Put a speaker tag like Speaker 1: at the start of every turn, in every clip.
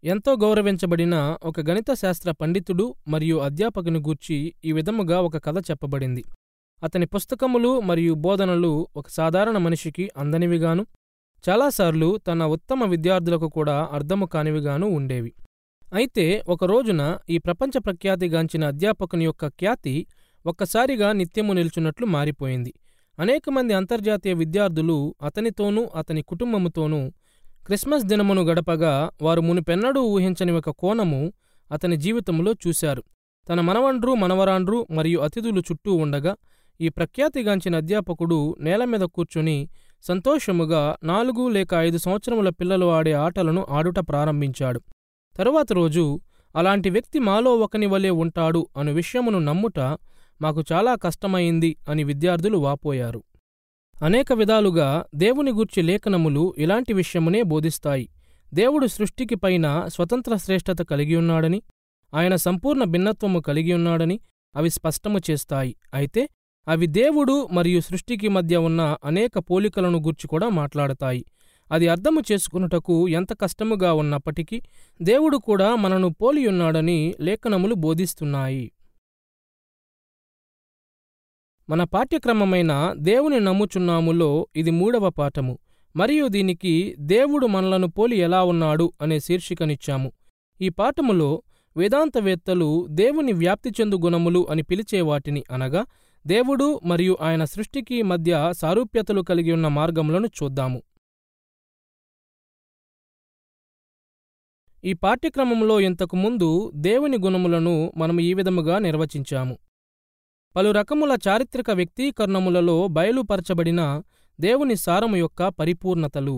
Speaker 1: ఎంతో గౌరవించబడిన ఒక గణిత శాస్త్ర పండితుడు మరియు అధ్యాపకుని గూర్చి ఈ విధముగా ఒక కథ చెప్పబడింది. అతని పుస్తకములు మరియు బోధనలు ఒక సాధారణ మనిషికి అందనివిగాను, చాలాసార్లు తన ఉత్తమ విద్యార్థులకు కూడా అర్థము కానివిగాను ఉండేవి. అయితే ఒక రోజున ఈ ప్రపంచ ప్రఖ్యాతిగాంచిన అధ్యాపకుని యొక్క ఖ్యాతి ఒక్కసారిగా నిత్యము నిల్చున్నట్లు మారిపోయింది. అనేక మంది అంతర్జాతీయ విద్యార్థులు అతనితోనూ అతని కుటుంబముతోనూ క్రిస్మస్ దినమును గడపగా వారు మునుపెన్నడూ ఊహించని ఒక కోణము అతని జీవితంలో చూశారు. తన మనవండ్రు, మనవరాండ్రు మరియు అతిథులు చుట్టూ ఉండగా ఈ ప్రఖ్యాతిగాంచిన అధ్యాపకుడు నేల మీద కూర్చుని సంతోషముగా 4 లేక 5 సంవత్సరముల పిల్లలు ఆడే ఆటలను ఆడుట ప్రారంభించాడు. తరువాత రోజు అలాంటి వ్యక్తి మాలో ఒకని వలె ఉంటాడు అను విషయమును నమ్ముట మాకు చాలా కష్టమైంది అని విద్యార్థులు వాపోయారు. అనేక విధాలుగా దేవుని గూర్చి లేఖనములు ఇలాంటి విషయమునే బోధిస్తాయి. దేవుడు సృష్టికి పైన స్వతంత్ర శ్రేష్టత కలిగియున్నాడని, ఆయన సంపూర్ణ భిన్నత్వము కలిగియున్నాడని అవి స్పష్టము చేస్తాయి. అయితే అవి దేవుడు మరియు సృష్టికి మధ్య ఉన్న అనేక పోలికలను గూర్చి కూడా మాట్లాడతాయి. అది అర్థము చేసుకున్నటకు ఎంత కష్టముగా ఉన్నప్పటికీ దేవుడు కూడా మనను పోలియున్నాడని లేఖనములు బోధిస్తున్నాయి. మన పాఠ్యక్రమమైన దేవుని నమ్ముచున్నాములో ఇది 3వ పాఠము మరియు దీనికి దేవుడు మనలను పోలి ఎలా ఉన్నాడు అనే శీర్షికనిచ్చాము. ఈ పాఠములో వేదాంతవేత్తలు దేవుని వ్యాప్తి చెందు గుణములు అని పిలిచే వాటిని అనగా దేవుడు మరియు ఆయన సృష్టికి మధ్య సారూప్యతలు కలిగి ఉన్న మార్గములను చూద్దాము. ఈ పాఠ్యక్రమంలో ఇంతకు ముందు దేవుని గుణములను మనము ఈ విధముగా నిర్వచించాము. పలు రకముల చారిత్రక వ్యక్తీకరణములలో బయలుపరచబడిన దేవుని సారము యొక్క పరిపూర్ణతలు.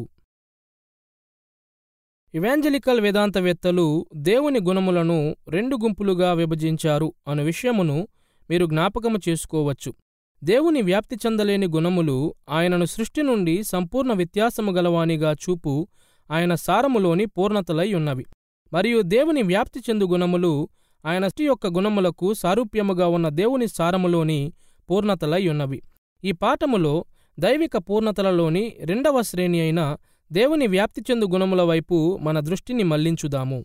Speaker 1: ఇవాంజలికల్ వేదాంతవేత్తలు దేవుని గుణములను 2 గుంపులుగా విభజించారు అను విషయమును మీరు జ్ఞాపకము చేసుకోవచ్చు. దేవుని వ్యాప్తి చెందలేని గుణములు ఆయనను సృష్టి నుండి సంపూర్ణ వ్యత్యాసము గలవానిగా చూపు ఆయన సారములోని పూర్ణతలై ఉన్నవి. మరియు దేవుని వ్యాప్తి చెందు గుణములు ఆయన సృష్టి యొక్క గుణములకు సారూప్యముగా ఉన్న దేవుని సారములోని పూర్ణతలై ఉన్నవి. ఈ పాఠములో దైవిక పూర్ణతలలోని 2వ శ్రేణి అయిన దేవుని వ్యాప్తి చెందు గుణముల వైపు మన దృష్టిని మళ్లించుదాము.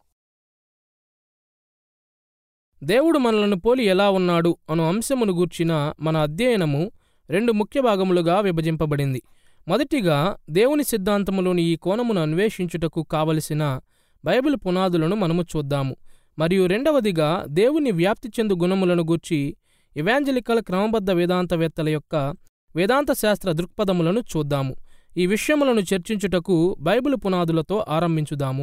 Speaker 1: దేవుడు మనలను పోలి ఎలా ఉన్నాడు అను అంశమును గూర్చిన మన అధ్యయనము 2 ముఖ్య భాగములుగా విభజింపబడింది. మొదటిగా దేవుని సిద్ధాంతములోని ఈ కోణమును అన్వేషించుటకు కావలసిన బైబిల్ పునాదులను మనము చూద్దాము. మరియు రెండవదిగా దేవుని వ్యాప్తి చెందు గుణములను గూర్చి ఇవాంజలికల్ క్రమబద్ధ వేదాంతవేత్తల యొక్క వేదాంత శాస్త్ర దృక్పథములను చూద్దాము. ఈ విషయములను చర్చించుటకు బైబిల్ పునాదులతో ఆరంభించుదాము.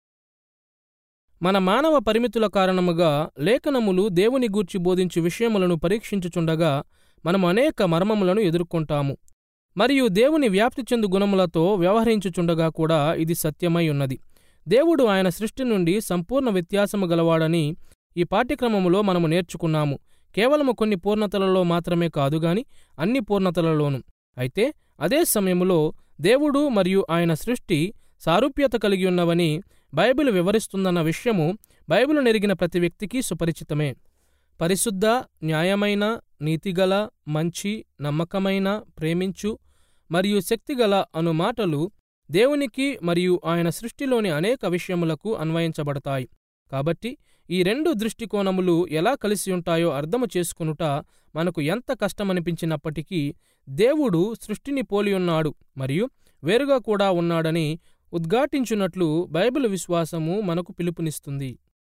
Speaker 1: మన మానవ పరిమితుల కారణముగా లేఖనములు దేవుని గూర్చి బోధించు విషయములను పరీక్షించుచుండగా మనము అనేక మర్మములను ఎదుర్కొంటాము. మరియు దేవుని వ్యాప్తి చెందు గుణములతో వ్యవహరించుచుండగా కూడా ఇది సత్యమై ఉన్నది. దేవుడు ఆయన సృష్టి నుండి సంపూర్ణ వ్యత్యాసము గలవాడని ఈ పాఠ్యక్రమములో మనము నేర్చుకున్నాము. కేవలము కొన్ని పూర్ణతలలో మాత్రమే కాదుగాని అన్ని పూర్ణతలలోనూ. అయితే అదే సమయములో దేవుడు మరియు ఆయన సృష్టి సారూప్యత కలిగి ఉన్నవని బైబిల్ వివరిస్తుందన్న విషయము బైబిల్ నెరిగిన ప్రతి వ్యక్తికి సుపరిచితమే. పరిశుద్ధ, న్యాయమైన, నీతిగల, మంచి, నమ్మకమైన, ప్రేమించు మరియు శక్తిగల అను మాటలు దేవునికి మరియు ఆయన సృష్టిలోని అనేక విషయములకు అన్వయించబడతాయి. కాబట్టి ఈ 2 దృష్టికోణములు ఎలా కలిసి ఉంటాయో అర్థము చేసుకొనుట మనకు ఎంత కష్టమనిపించినప్పటికీ దేవుడు సృష్టిని పోలియున్నాడు మరియు వేరుగా కూడా ఉన్నాడని ఉద్ఘాటించున్నట్లు బైబిల్ విశ్వాసము మనకు పిలుపునిస్తుంది.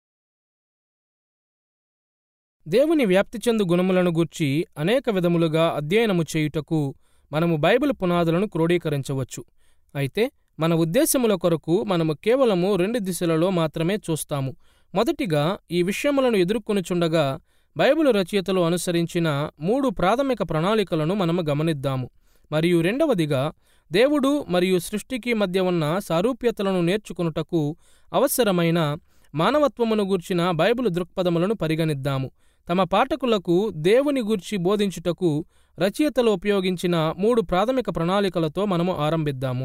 Speaker 1: దేవుని వ్యాప్తి చెందు గుణములను గూర్చి అనేక విధములుగా అధ్యయనము చేయుటకు మనము బైబిల్ పునాదులను క్రోడీకరించవచ్చు. అయితే మన ఉద్దేశముల కొరకు మనము కేవలము 2 దిశలలో మాత్రమే చూస్తాము. మొదటిగా ఈ విషయములను ఎదుర్కొనుచుండగా బైబిల్ రచయితలు అనుసరించిన 3 ప్రాథమిక ప్రణాళికలను మనము గమనిద్దాము. మరియు రెండవదిగా దేవుడు మరియు సృష్టికి మధ్య ఉన్న సారూప్యతలను నేర్చుకొనుటకు అవసరమైన మానవత్వమును గూర్చిన బైబిల్ దృక్పథములను పరిగణిద్దాము. తమ పాఠకులకు దేవుని గూర్చి బోధించుటకు రచయితలు ఉపయోగించిన 3 ప్రాథమిక ప్రణాళికలతో మనము ఆరంభిద్దాము.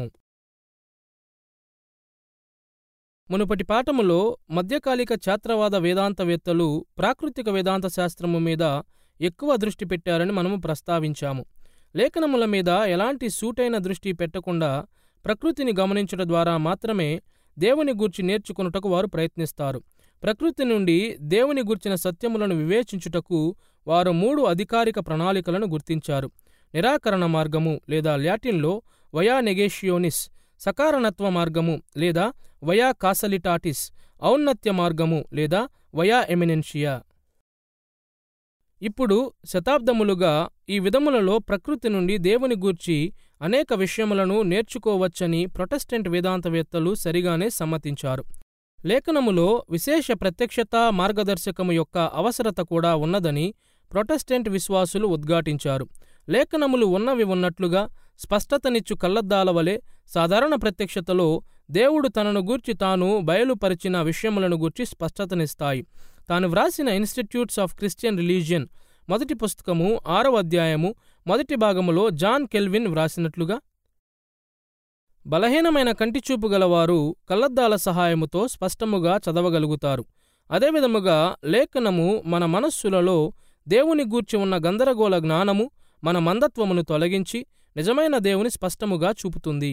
Speaker 1: మునుపటి పాఠములో మధ్యకాలిక ఛాత్రవాద వేదాంతవేత్తలు ప్రాకృతిక వేదాంత శాస్త్రము మీద ఎక్కువ దృష్టి పెట్టారని మనము ప్రస్తావించాము. లేఖనముల మీద ఎలాంటి సూటైన దృష్టి పెట్టకుండా ప్రకృతిని గమనించడం ద్వారా మాత్రమే దేవుని గూర్చి నేర్చుకొనుటకు వారు ప్రయత్నిస్తారు. ప్రకృతి నుండి దేవుని గూర్చిన సత్యములను వివేచించుటకు వారు 3 అధికారిక ప్రణాళికలను గుర్తించారు. నిరాకరణ మార్గము లేదా లాటిన్లో వయా నెగేషియోనిస్, సకారణత్వ మార్గము లేదా వయా కాసలిటాటిస్, ఔన్నత్య మార్గము లేదా వయా ఎమినెన్షియా. ఇప్పుడు శతాబ్దములుగా ఈ విధములలో ప్రకృతి నుండి దేవుని గూర్చి అనేక విషయములను నేర్చుకోవచ్చని ప్రొటెస్టెంట్ వేదాంతవేత్తలు సరిగానే సమ్మతించారు. లేఖనములో విశేష ప్రత్యక్షత మార్గదర్శకము యొక్క అవసరత కూడా ఉన్నదని ప్రొటెస్టెంట్ విశ్వాసులు ఉద్ఘాటించారు. లేఖనములు ఉన్నవి ఉన్నట్లుగా స్పష్టతనిచ్చు కళ్లద్దాల వలె సాధారణ ప్రత్యక్షతలో దేవుడు తనను గూర్చి తాను బయలుపరిచిన విషయములను గూర్చి స్పష్టతనిస్తాయి. తాను వ్రాసిన ఇన్స్టిట్యూట్స్ ఆఫ్ క్రిస్టియన్ రిలీజియన్ మొదటి పుస్తకము 6వ అధ్యాయము మొదటి భాగములో జాన్ కెల్విన్ వ్రాసినట్లుగా, బలహీనమైన కంటిచూపు గలవారు కళ్లద్దాల సహాయముతో స్పష్టముగా చదవగలుగుతారు. అదేవిధముగా లేఖనము మన మనస్సులలో దేవుని గూర్చి ఉన్న గందరగోళ జ్ఞానము, మన మందత్వమును తొలగించి నిజమైన దేవుని స్పష్టముగా చూపుతుంది.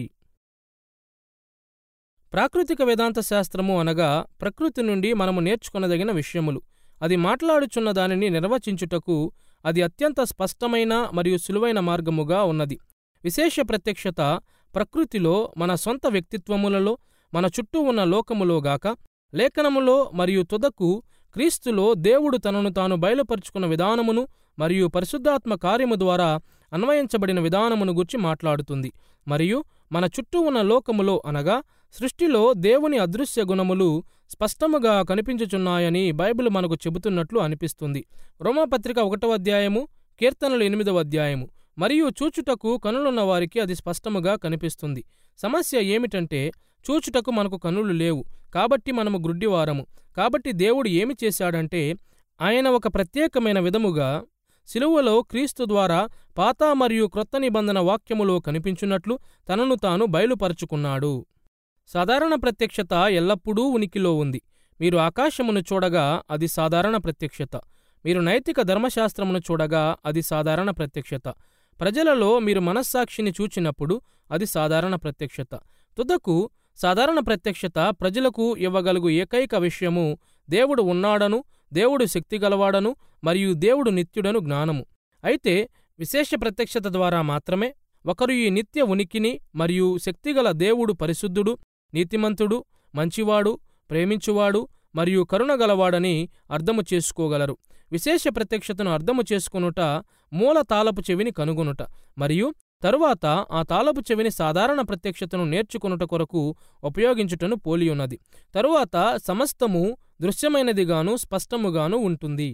Speaker 1: ప్రాకృతిక వేదాంత శాస్త్రము అనగా ప్రకృతి నుండి మనము నేర్చుకొనదగిన విషయములు. అది మాట్లాడుచున్న దానిని నిర్వచించుటకు అది అత్యంత స్పష్టమైన మరియు సులువైన మార్గముగా ఉన్నది. విశేష ప్రత్యక్షత ప్రకృతిలో, మన సొంత వ్యక్తిత్వములలో, మన చుట్టూ ఉన్న లోకములోగాక లేఖనములో మరియు తుదకు క్రీస్తులో దేవుడు తనను తాను బయలుపరుచుకున్న విధానమును మరియు పరిశుద్ధాత్మ కార్యము ద్వారా అన్వయించబడిన విధానమును గురించి మాట్లాడుతుంది. మరియు మన చుట్టూ ఉన్న లోకములో అనగా సృష్టిలో దేవుని అదృశ్య గుణములు స్పష్టముగా కనిపించుచున్నాయని బైబిల్ మనకు చెబుతున్నట్లు అనిపిస్తుంది. రోమాపత్రిక 1వ అధ్యాయము, కీర్తనలు 8వ అధ్యాయము. మరియు చూచుటకు కనులున్న వారికి అది స్పష్టముగా కనిపిస్తుంది. సమస్య ఏమిటంటే చూచుటకు మనకు కనులు లేవు, కాబట్టి మనము గ్రుడ్డివారము. కాబట్టి దేవుడు ఏమి చేశాడంటే ఆయన ఒక ప్రత్యేకమైన విధముగా శిలువలో క్రీస్తు ద్వారా పాత మరియు క్రొత్త నిబంధన వాక్యములో కనిపించున్నట్లు తనను తాను బయలుపరుచుకున్నాడు. సాధారణ ప్రత్యక్షత ఎల్లప్పుడూ ఉనికిలో ఉంది. మీరు ఆకాశమును చూడగా అది సాధారణ ప్రత్యక్షత. మీరు నైతిక ధర్మశాస్త్రమును చూడగా అది సాధారణ ప్రత్యక్షత. ప్రజలలో మీరు మనస్సాక్షిని చూచినప్పుడు అది సాధారణ ప్రత్యక్షత. తుదకు సాధారణ ప్రత్యక్షత ప్రజలకు ఇవ్వగలుగు ఏకైక విషయము దేవుడు ఉన్నాడను, దేవుడు శక్తిగలవాడను మరియు దేవుడు నిత్యుడను జ్ఞానము. అయితే విశేష ప్రత్యక్షత ద్వారా మాత్రమే ఒకరు ఈ నిత్య ఉనికిని మరియు శక్తిగల దేవుడు పరిశుద్ధుడు, నీతిమంతుడు, మంచివాడు, ప్రేమించువాడు మరియు కరుణగలవాడని అర్థము చేసుకోగలరు. విశేష ప్రత్యక్షతను అర్థము చేసుకొనుట మూల తాళపు చెవిని కనుగొనుట మరియు తరువాత ఆ తాళపు చెవిని సాధారణ ప్రత్యక్షతను నేర్చుకొనుట కొరకు ఉపయోగించుటను పోలియున్నది. తరువాత సమస్తము దృశ్యమైనదిగాను స్పష్టముగాను ఉంటుంది.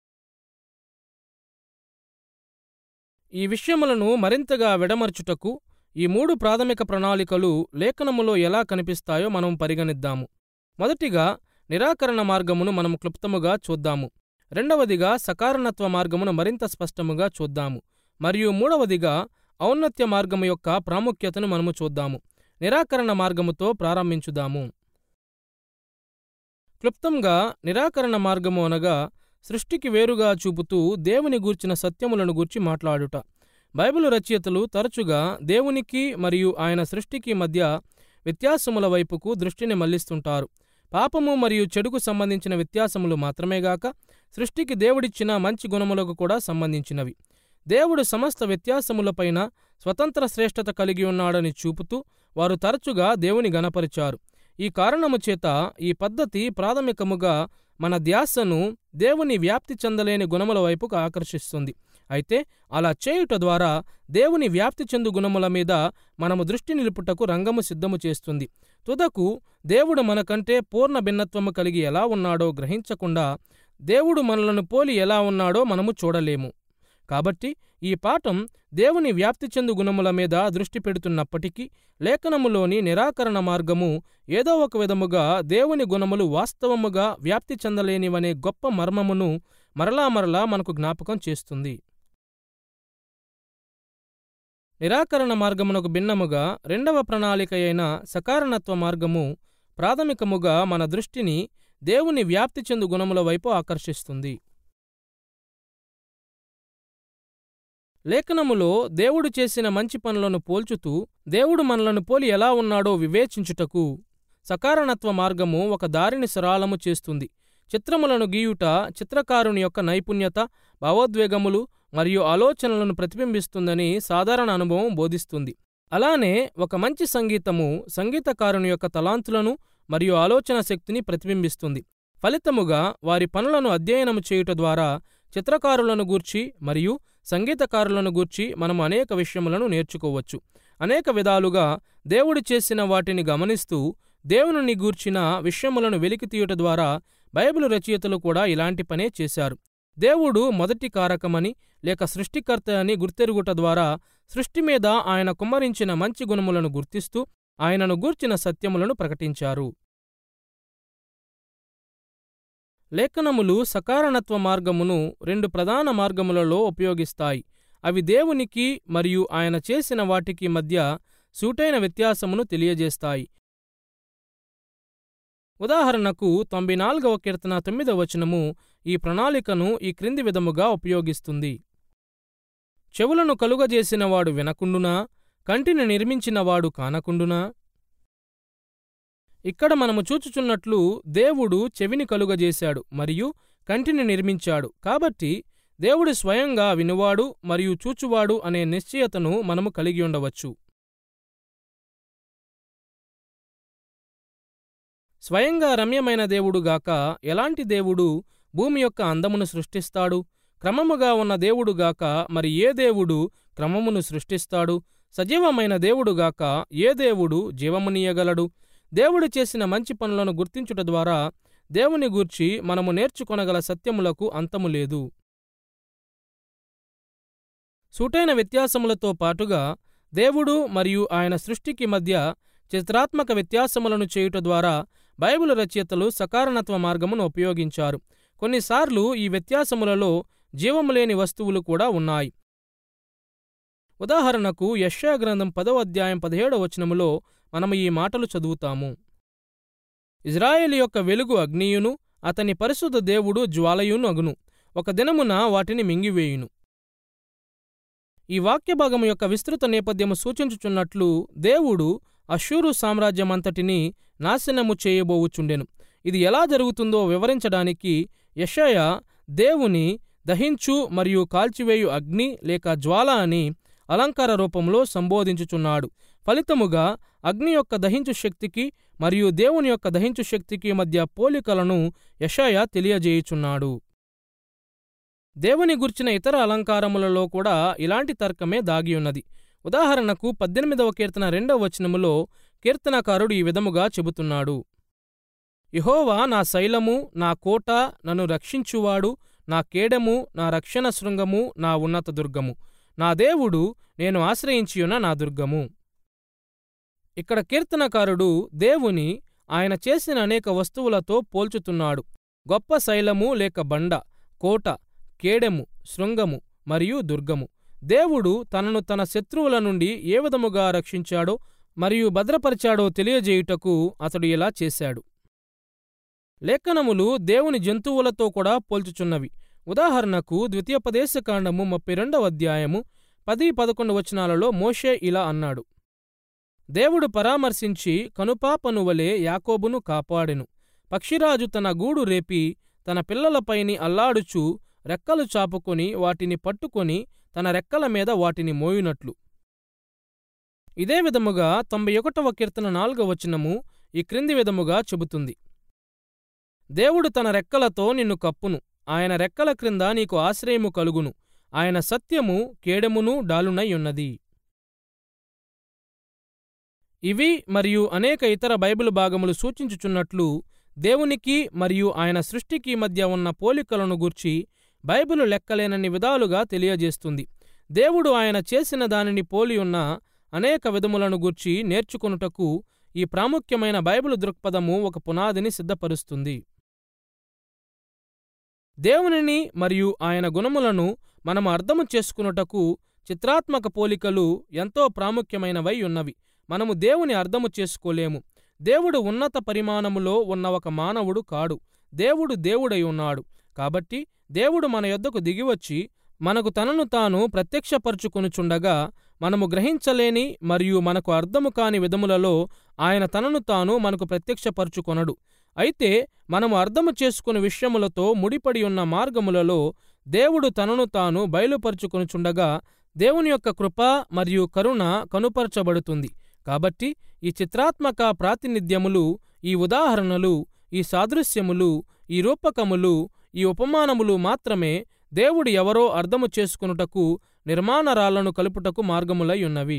Speaker 1: ఈ విషయములను మరింతగా విడమర్చుటకు ఈ 3 ప్రాథమిక ప్రణాళికలు లేఖనములో ఎలా కనిపిస్తాయో మనం పరిగణిద్దాము. మొదటిగా నిరాకరణ మార్గమును మనము క్లుప్తముగా చూద్దాము. రెండవదిగా సకారణత్వ మార్గమును మరింత స్పష్టముగా చూద్దాము. మరియు మూడవదిగా ఔన్నత్య మార్గము యొక్క ప్రాముఖ్యతను మనము చూద్దాము. నిరాకరణ మార్గముతో ప్రారంభించుదాము. క్లుప్తంగా నిరాకరణ మార్గము అనగా సృష్టికి వేరుగా చూపుతూ దేవుని గూర్చిన సత్యములను గూర్చి మాట్లాడుట. బైబిలు రచయితలు తరచుగా దేవునికి మరియు ఆయన సృష్టికి మధ్య వ్యత్యాసముల వైపుకు దృష్టిని మళ్లిస్తుంటారు. పాపము మరియు చెడుకు సంబంధించిన వ్యత్యాసములు మాత్రమేగాక సృష్టికి దేవుడిచ్చిన మంచి గుణములకు కూడా సంబంధించినవి. దేవుడు సమస్త వ్యత్యాసములపైన స్వతంత్ర శ్రేష్టత కలిగి ఉన్నాడని చూపుతూ వారు తరచుగా దేవుని గణపరిచారు. ఈ కారణము చేత ఈ పద్ధతి ప్రాథమికముగా మన ధ్యాసను దేవుని వ్యాప్తి చెందలేని గుణముల వైపుకు ఆకర్షిస్తుంది. అయితే అలా చేయుట ద్వారా దేవుని వ్యాప్తి చెందు గుణముల మీద మనము దృష్టి నిలుపుటకు రంగము సిద్ధము చేస్తుంది. తుదకు దేవుడు మనకంటే పూర్ణ భిన్నత్వము కలిగి ఎలా ఉన్నాడో గ్రహించకుండా దేవుడు మనలను పోలి ఎలా ఉన్నాడో మనము చూడలేము. కాబట్టి ఈ పాఠం దేవుని వ్యాప్తి చెందు గుణముల మీద దృష్టి పెడుతున్నప్పటికీ లేఖనములోని నిరాకరణ మార్గము ఏదో ఒక విధముగా దేవుని గుణములు వాస్తవముగా వ్యాప్తి చెందలేనివనే గొప్ప మర్మమును మరలా మనకు జ్ఞాపకం చేస్తుంది. నిరాకరణ మార్గమునకు భిన్నముగా రెండవ ప్రణాళిక అయిన సకారణత్వ మార్గము ప్రాథమికముగా మన దృష్టిని దేవుని వ్యాప్తి చెందు గుణముల వైపు ఆకర్షిస్తుంది. లేఖనములో దేవుడు చేసిన మంచి పనులను పోల్చుతూ దేవుడు మనలను పోలి ఎలా ఉన్నాడో వివేచించుటకు సకారణత్వ మార్గము ఒక దారిని సరళము చేస్తుంది. చిత్రములను గీయుట చిత్రకారుని యొక్క నైపుణ్యత, భావోద్వేగములు మరియు ఆలోచనలను ప్రతిబింబిస్తుందని సాధారణ అనుభవం బోధిస్తుంది. అలానే ఒక మంచి సంగీతము సంగీతకారుని యొక్క తలాంతులను మరియు ఆలోచన శక్తిని ప్రతిబింబిస్తుంది. ఫలితముగా వారి పనులను అధ్యయనము చేయుట ద్వారా చిత్రకారులను గూర్చి మరియు సంగీతకారులను గూర్చి మనము అనేక విషయములను నేర్చుకోవచ్చు. అనేక విధాలుగా దేవుడు చేసిన వాటిని గమనిస్తూ దేవుని గూర్చిన విషయములను వెలికితీయుట ద్వారా బైబిలు రచయితలు కూడా ఇలాంటి పనే చేశారు. దేవుడు మొదటి కారకమని లేక సృష్టికర్త అని గుర్తెరుగుట ద్వారా సృష్టి మీద ఆయన కుమ్మరించిన మంచి గుణములను గుర్తిస్తూ ఆయనను గూర్చిన సత్యములను ప్రకటించారు. లేఖనములు సకారణత్వ మార్గమును రెండు ప్రధాన మార్గములలో ఉపయోగిస్తాయి. అవి దేవునికి మరియు ఆయన చేసిన వాటికి మధ్య సూటైన వ్యత్యాసమును తెలియజేస్తాయి. ఉదాహరణకు 94వ కీర్తన 9వ వచనము ఈ ప్రణాళికను ఈ క్రింది విధముగా ఉపయోగిస్తుంది. చెవులను కలుగజేసినవాడు వినకుండునా, కంటిని నిర్మించినవాడు కానకుండునా. ఇక్కడ మనము చూచుచున్నట్లు దేవుడు చెవిని కలుగజేశాడు మరియు కంటిని నిర్మించాడు. కాబట్టి దేవుడు స్వయంగా వినువాడు మరియు చూచువాడు అనే నిశ్చయతను మనము కలిగి ఉండవచ్చు. స్వయంగా రమ్యమైన దేవుడుగాక ఎలాంటి దేవుడు భూమి యొక్క అందమును సృష్టిస్తాడు? క్రమముగా ఉన్న దేవుడుగాక మరి ఏ దేవుడు క్రమమును సృష్టిస్తాడు? సజీవమైన దేవుడుగాక ఏ దేవుడు జీవమునీయగలడు? దేవుడు చేసిన మంచి పనులను గుర్తించుట ద్వారా దేవుని గూర్చి మనము నేర్చుకొనగల సత్యములకు అంతము లేదు. సూటైన వ్యత్యాసములతో పాటుగా దేవుడు మరియు ఆయన సృష్టికి మధ్య చిత్రాత్మక వ్యత్యాసములను చేయుట ద్వారా బైబిలు రచయితలు సకారణత్వ మార్గమును ఉపయోగించారు. కొన్నిసార్లు ఈ వ్యత్యాసములలో జీవములేని వస్తువులు కూడా ఉన్నాయి. ఉదాహరణకు యెషయా గ్రంథం 10వ అధ్యాయం 17వ వచనములో మనము ఈ మాటలు చదువుతాము. ఇజ్రాయేలు యొక్క వెలుగు అగ్నియును అతని పరిశుద్ధ దేవుడు జ్వాలయును అగును, ఒక దినమున వాటిని మింగివేయును. ఈ వాక్యభాగము యొక్క విస్తృత నేపథ్యము సూచించుచున్నట్లు దేవుడు అష్షూరు సామ్రాజ్యమంతటినీ నాశనము చేయబోవుచుండెను. ఇది ఎలా జరుగుతుందో వివరించడానికి యెషయా దేవుని దహించు మరియు కాల్చివేయు అగ్ని లేక జ్వాల అని అలంకార రూపంలో సంబోధించుచున్నాడు. ఫలితముగా అగ్ని యొక్క దహించు శక్తికి మరియు దేవుని యొక్క దహించు శక్తికి మధ్య పోలికలను యెషయా తెలియజేయుచున్నాడు. దేవుని గుర్చిన ఇతర అలంకారములలో కూడా ఇలాంటి తర్కమే దాగియున్నది. ఉదాహరణకు 18వ కీర్తన 2వ వచనములో కీర్తనకారుడు ఈ విధముగా చెబుతున్నాడు. యెహోవా నా శైలము, నా కోట, నన్ను రక్షించువాడు, నా కేడెము, నా రక్షణ శృంగము, నా ఉన్నత దుర్గము, నా దేవుడు, నేను ఆశ్రయించియున్న నా దుర్గము. ఇక్కడ కీర్తనకారుడు దేవుని ఆయన చేసిన అనేక వస్తువులతో పోల్చుతున్నాడు. గొప్ప శైలము లేక బండ, కోట, కేడెము, శృంగము మరియు దుర్గము. దేవుడు తనను తన శత్రువుల నుండి ఏ విధముగా రక్షించాడో మరియు భద్రపరిచాడో తెలియజేయుటకు అతడు ఇలా చేశాడు. లేఖనములు దేవుని జంతువులతో కూడా పోల్చుచున్నవి. ఉదాహరణకు ద్వితీయోపదేశకాండము 32వ అధ్యాయము 10-11 వచనాలలో మోషే ఇలా అన్నాడు. దేవుడు పరామర్శించి కనుపాపను వలె యాకోబును కాపాడెను. పక్షిరాజు తన గూడు రేపి తన పిల్లలపైని అల్లాడుచు రెక్కలు చాపుకొని వాటిని పట్టుకొని తన రెక్కల మీద వాటిని మోయునట్లు. ఇదే విధముగా 91వ కీర్తన 4వ వచనము ఈ క్రింది విధముగా చెబుతుంది. దేవుడు తన రెక్కలతో నిన్ను కప్పును, ఆయన రెక్కల క్రింద నీకు ఆశ్రయము కలుగును, ఆయన సత్యము కేడెమును డాలునై ఉన్నది. ఇవి మరియు అనేక ఇతర బైబిలు భాగములు సూచించుచున్నట్లు దేవునికి మరియు ఆయన సృష్టికి మధ్య ఉన్న పోలికలను గూర్చి బైబిలు లెక్కలేనన్ని విధాలుగా తెలియజేస్తుంది. దేవుడు ఆయన చేసిన దానిని పోలియున్న అనేక విధములను గూర్చి నేర్చుకొనుటకు ఈ ప్రాముఖ్యమైన బైబిలు దృక్పథము ఒక పునాదిని సిద్ధపరుస్తుంది. దేవునిని మరియు ఆయన గుణములను మనము అర్థము చేసుకునుటకు చిత్రాత్మక పోలికలు ఎంతో ప్రాముఖ్యమైనవై ఉన్నవి. మనము దేవుని అర్థము చేసుకోలేము. దేవుడు ఉన్నత పరిమాణములో ఉన్న ఒక మానవుడు కాడు. దేవుడు దేవుడై ఉన్నాడు. కాబట్టి దేవుడు మన యొద్దకు దిగివచ్చి మనకు తనను తాను ప్రత్యక్షపరుచుకొనుచుండగా మనము గ్రహించలేని మరియు మనకు అర్థము కాని విధములలో ఆయన తనను తాను మనకు ప్రత్యక్షపరచుకొనడు. అయితే మనము అర్థము చేసుకుని విషయములతో ముడిపడి ఉన్న మార్గములలో దేవుడు తనను తాను బయలుపరుచుకొనుచుండగా దేవుని యొక్క కృప మరియు కరుణ కనుపరచబడుతుంది. కాబట్టి ఈ చిత్రాత్మక ప్రాతినిధ్యములు, ఈ ఉదాహరణలు, ఈ సాదృశ్యములు, ఈ రూపకములు, ఈ ఉపమానములు మాత్రమే దేవుడు ఎవరో అర్థము చేసుకొనుటకు నిర్మాణరాళ్లను కలుపుటకు మార్గములై ఉన్నవి.